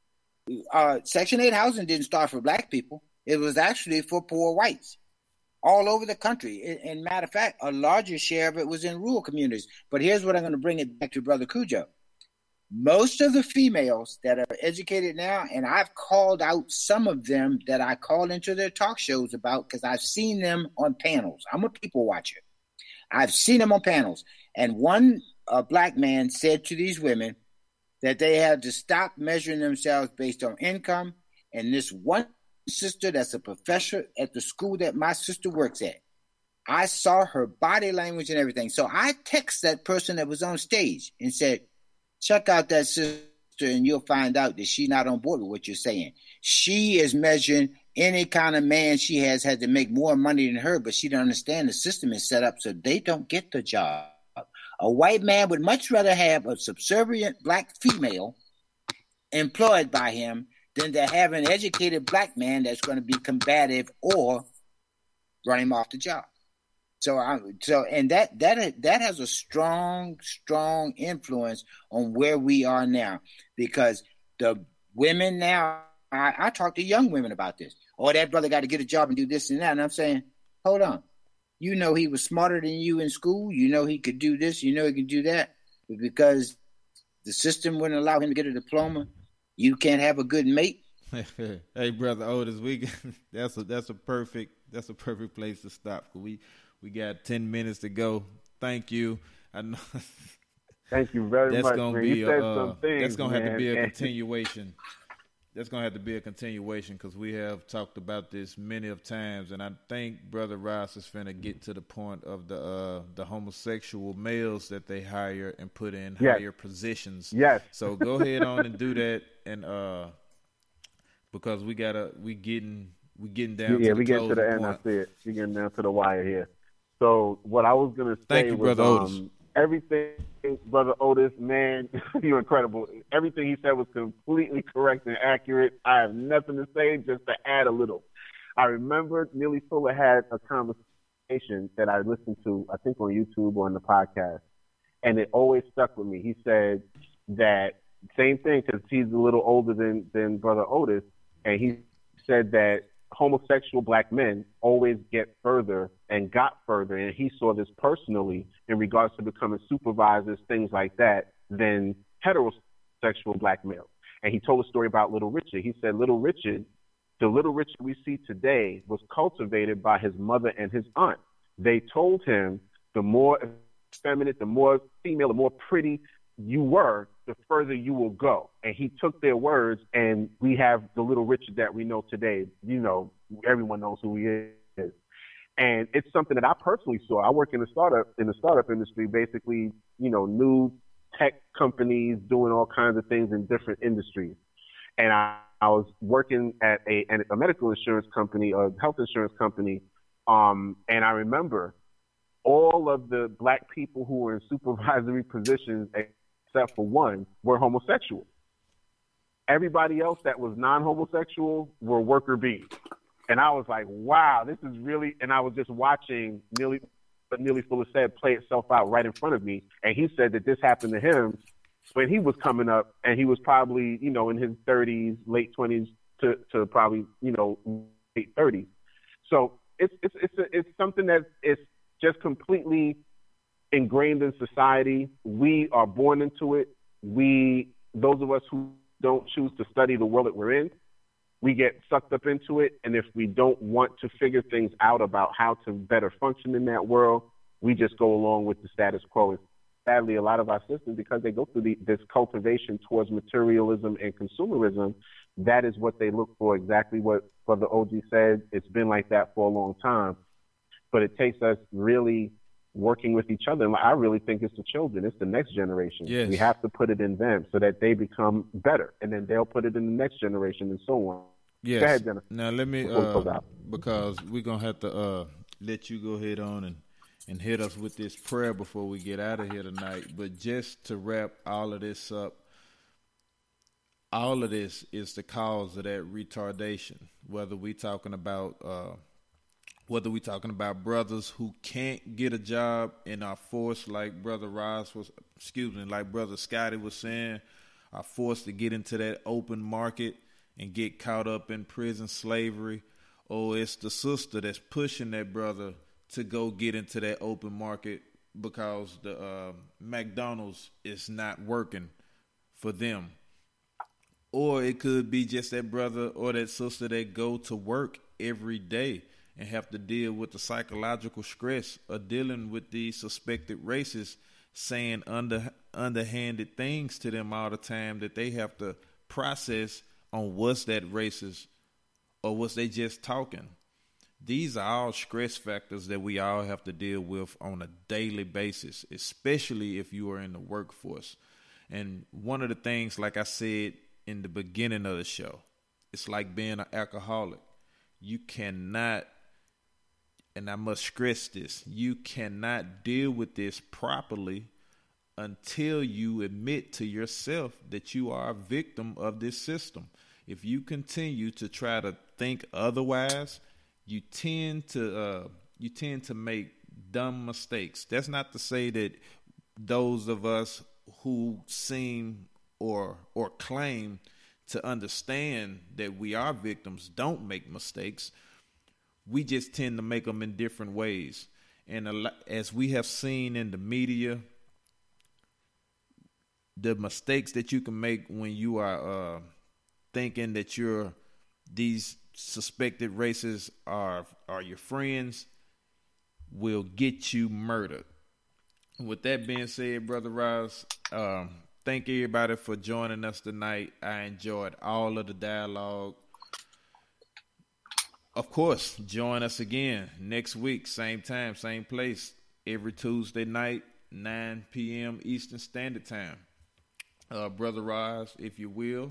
Speaker 5: Section 8 housing didn't start for black people. It was actually for poor whites all over the country. And matter of fact, a larger share of it was in rural communities. But here's what I'm going to bring it back to Brother Cujo. Most of the females that are educated now, and I've called out some of them that I call into their talk shows about, because I've seen them on panels. I'm a people watcher. I've seen them on panels. And one black man said to these women that they had to stop measuring themselves based on income. And this one sister that's a professor at the school that my sister works at, I saw her body language and everything. So I texted that person that was on stage and said, check out that sister and you'll find out that she's not on board with what you're saying. She is measuring any kind of man she has had to make more money than her, but she don't understand the system is set up so they don't get the job. A white man would much rather have a subservient black female employed by him than to have an educated black man that's going to be combative or run him off the job. And that has a strong influence on where we are now, because the women now, I talk to young women about this. Oh, that brother got to get a job and do this and that. And I'm saying, hold on. You know he was smarter than you in school. You know he could do this. You know he could do that. But because the system wouldn't allow him to get a diploma, you can't have a good mate.
Speaker 4: Hey, Brother Otis, that's a perfect place to stop. We got 10 minutes to go. Thank you. I know.
Speaker 1: Thank you very much.
Speaker 4: That's gonna have to be a continuation. That's gonna have to be a continuation, because we have talked about this many of times, and I think Brother Ross is finna get to the point of the homosexual males that they hire and put in higher positions.
Speaker 1: Yes.
Speaker 4: So go ahead on and do that, and because we getting down.
Speaker 1: Yeah,
Speaker 4: to
Speaker 1: we get to the end. I see it. We getting down to the wire here. So what I was gonna say was, Everything, Brother Otis, man, you're incredible. Everything he said was completely correct and accurate. I have nothing to say, just to add a little. I remember Neely Fuller had a conversation that I listened to, I think on YouTube or on the podcast, and it always stuck with me. He said that same thing, because he's a little older than Brother Otis, and he said that homosexual black men always get further and got further, and he saw this personally in regards to becoming supervisors, things like that, than heterosexual black males. And he told a story about Little Richard. He said Little Richard, the Little Richard we see today, was cultivated by his mother and his aunt. They told him the more effeminate, the more female, the more pretty you were, the further you will go. And he took their words, and we have the Little Richard that we know today. You know, everyone knows who he is. And it's something that I personally saw. I work in the startup industry, basically, you know, new tech companies doing all kinds of things in different industries. And I was working at a medical insurance company, a health insurance company, and I remember all of the black people who were in supervisory positions, except for one, were homosexual. Everybody else that was non-homosexual were worker bees. And I was like, wow, this is really, and I was just watching what Neely Fuller said play itself out right in front of me. And he said that this happened to him when he was coming up, and he was probably, you know, in his 30s, late 20s to probably, you know, late 30s. So it's something that is just completely ingrained in society. We are born into it. Those of us who don't choose to study the world that we're in, we get sucked up into it. And if we don't want to figure things out about how to better function in that world, we just go along with the status quo. And sadly, a lot of our systems, because they go through this cultivation towards materialism and consumerism, that is what they look for. Exactly what Brother OG said. It's been like that for a long time. But it takes us really working with each other. And I really think it's the children. It's the next generation.
Speaker 4: Yes.
Speaker 1: We have to put it in them so that they become better. And then they'll put it in the next generation and so on.
Speaker 4: Yes.
Speaker 1: Go ahead, Dennis.
Speaker 4: Now, let me, because we're going to have to let you go ahead on and hit us with this prayer before we get out of here tonight. But just to wrap all of this up, all of this is the cause of that retardation, whether we talking about brothers who can't get a job and are forced, like Brother Scotty was saying, are forced to get into that open market and get caught up in prison slavery, or it's the sister that's pushing that brother to go get into that open market because the McDonald's is not working for them. Or it could be just that brother or that sister that go to work every day and have to deal with the psychological stress of dealing with these suspected racists saying underhanded things to them all the time that they have to process on what's that racist or what's they just talking. These are all stress factors that we all have to deal with on a daily basis, especially if you are in the workforce. And one of the things, like I said in the beginning of the show, it's like being an alcoholic. You cannot, and I must stress this, you cannot deal with this properly until you admit to yourself that you are a victim of this system. If you continue to try to think otherwise, you tend to make dumb mistakes. That's not to say that those of us who seem or claim to understand that we are victims don't make mistakes. We just tend to make them in different ways. And as we have seen in the media, the mistakes that you can make when you are thinking that these suspected racists are your friends will get you murdered. With that being said, Brother Ross, thank everybody for joining us tonight. I enjoyed all of the dialogue. Of course, join us again next week, same time, same place, every Tuesday night, 9 p.m. Eastern Standard Time. Brother Ross, if you will.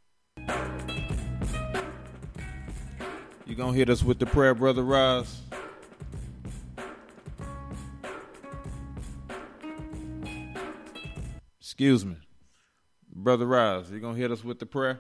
Speaker 4: You gonna hit us with the prayer, Brother Ross? Excuse me. Brother Rise, you going to hit us with the prayer?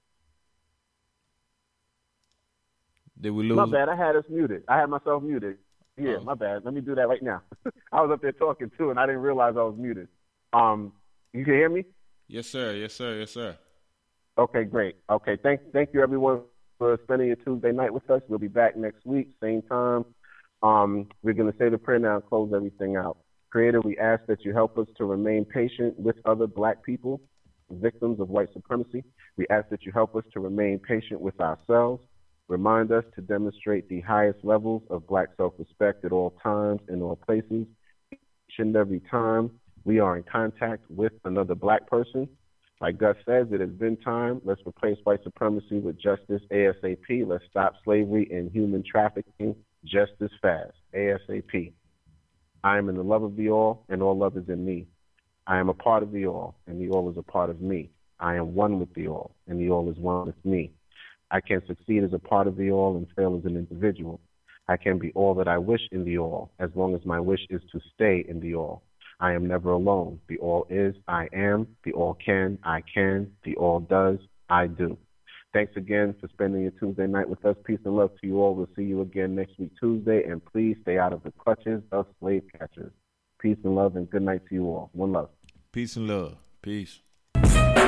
Speaker 4: Did we lose?
Speaker 1: My bad. I had us muted. I had myself muted. Yeah, my bad. Let me do that right now. I was up there talking too, and I didn't realize I was muted. You can hear me?
Speaker 4: Yes, sir. Yes, sir. Yes, sir.
Speaker 1: Okay, great. Okay, thank you everyone for spending your Tuesday night with us. We'll be back next week, same time. We're going to say the prayer now and close everything out. Creator, we ask that you help us to remain patient with other Black people, victims of white supremacy. We ask that you help us to remain patient with ourselves. Remind us to demonstrate the highest levels of Black self-respect at all times, in all places. Each and every time we are in contact with another Black person. Like Gus says, it has been time. Let's replace white supremacy with justice ASAP. Let's stop slavery and human trafficking just as fast, ASAP. I am in the love of the all, and all love is in me. I am a part of the all, and the all is a part of me. I am one with the all, and the all is one with me. I can succeed as a part of the all and fail as an individual. I can be all that I wish in the all, as long as my wish is to stay in the all. I am never alone. The all is, I am. The all can, I can. The all does, I do. Thanks again for spending your Tuesday night with us. Peace and love to you all. We'll see you again next week, Tuesday. And please stay out of the clutches of slave catchers. Peace and love and good night to you all. One love.
Speaker 4: Peace and love. Peace.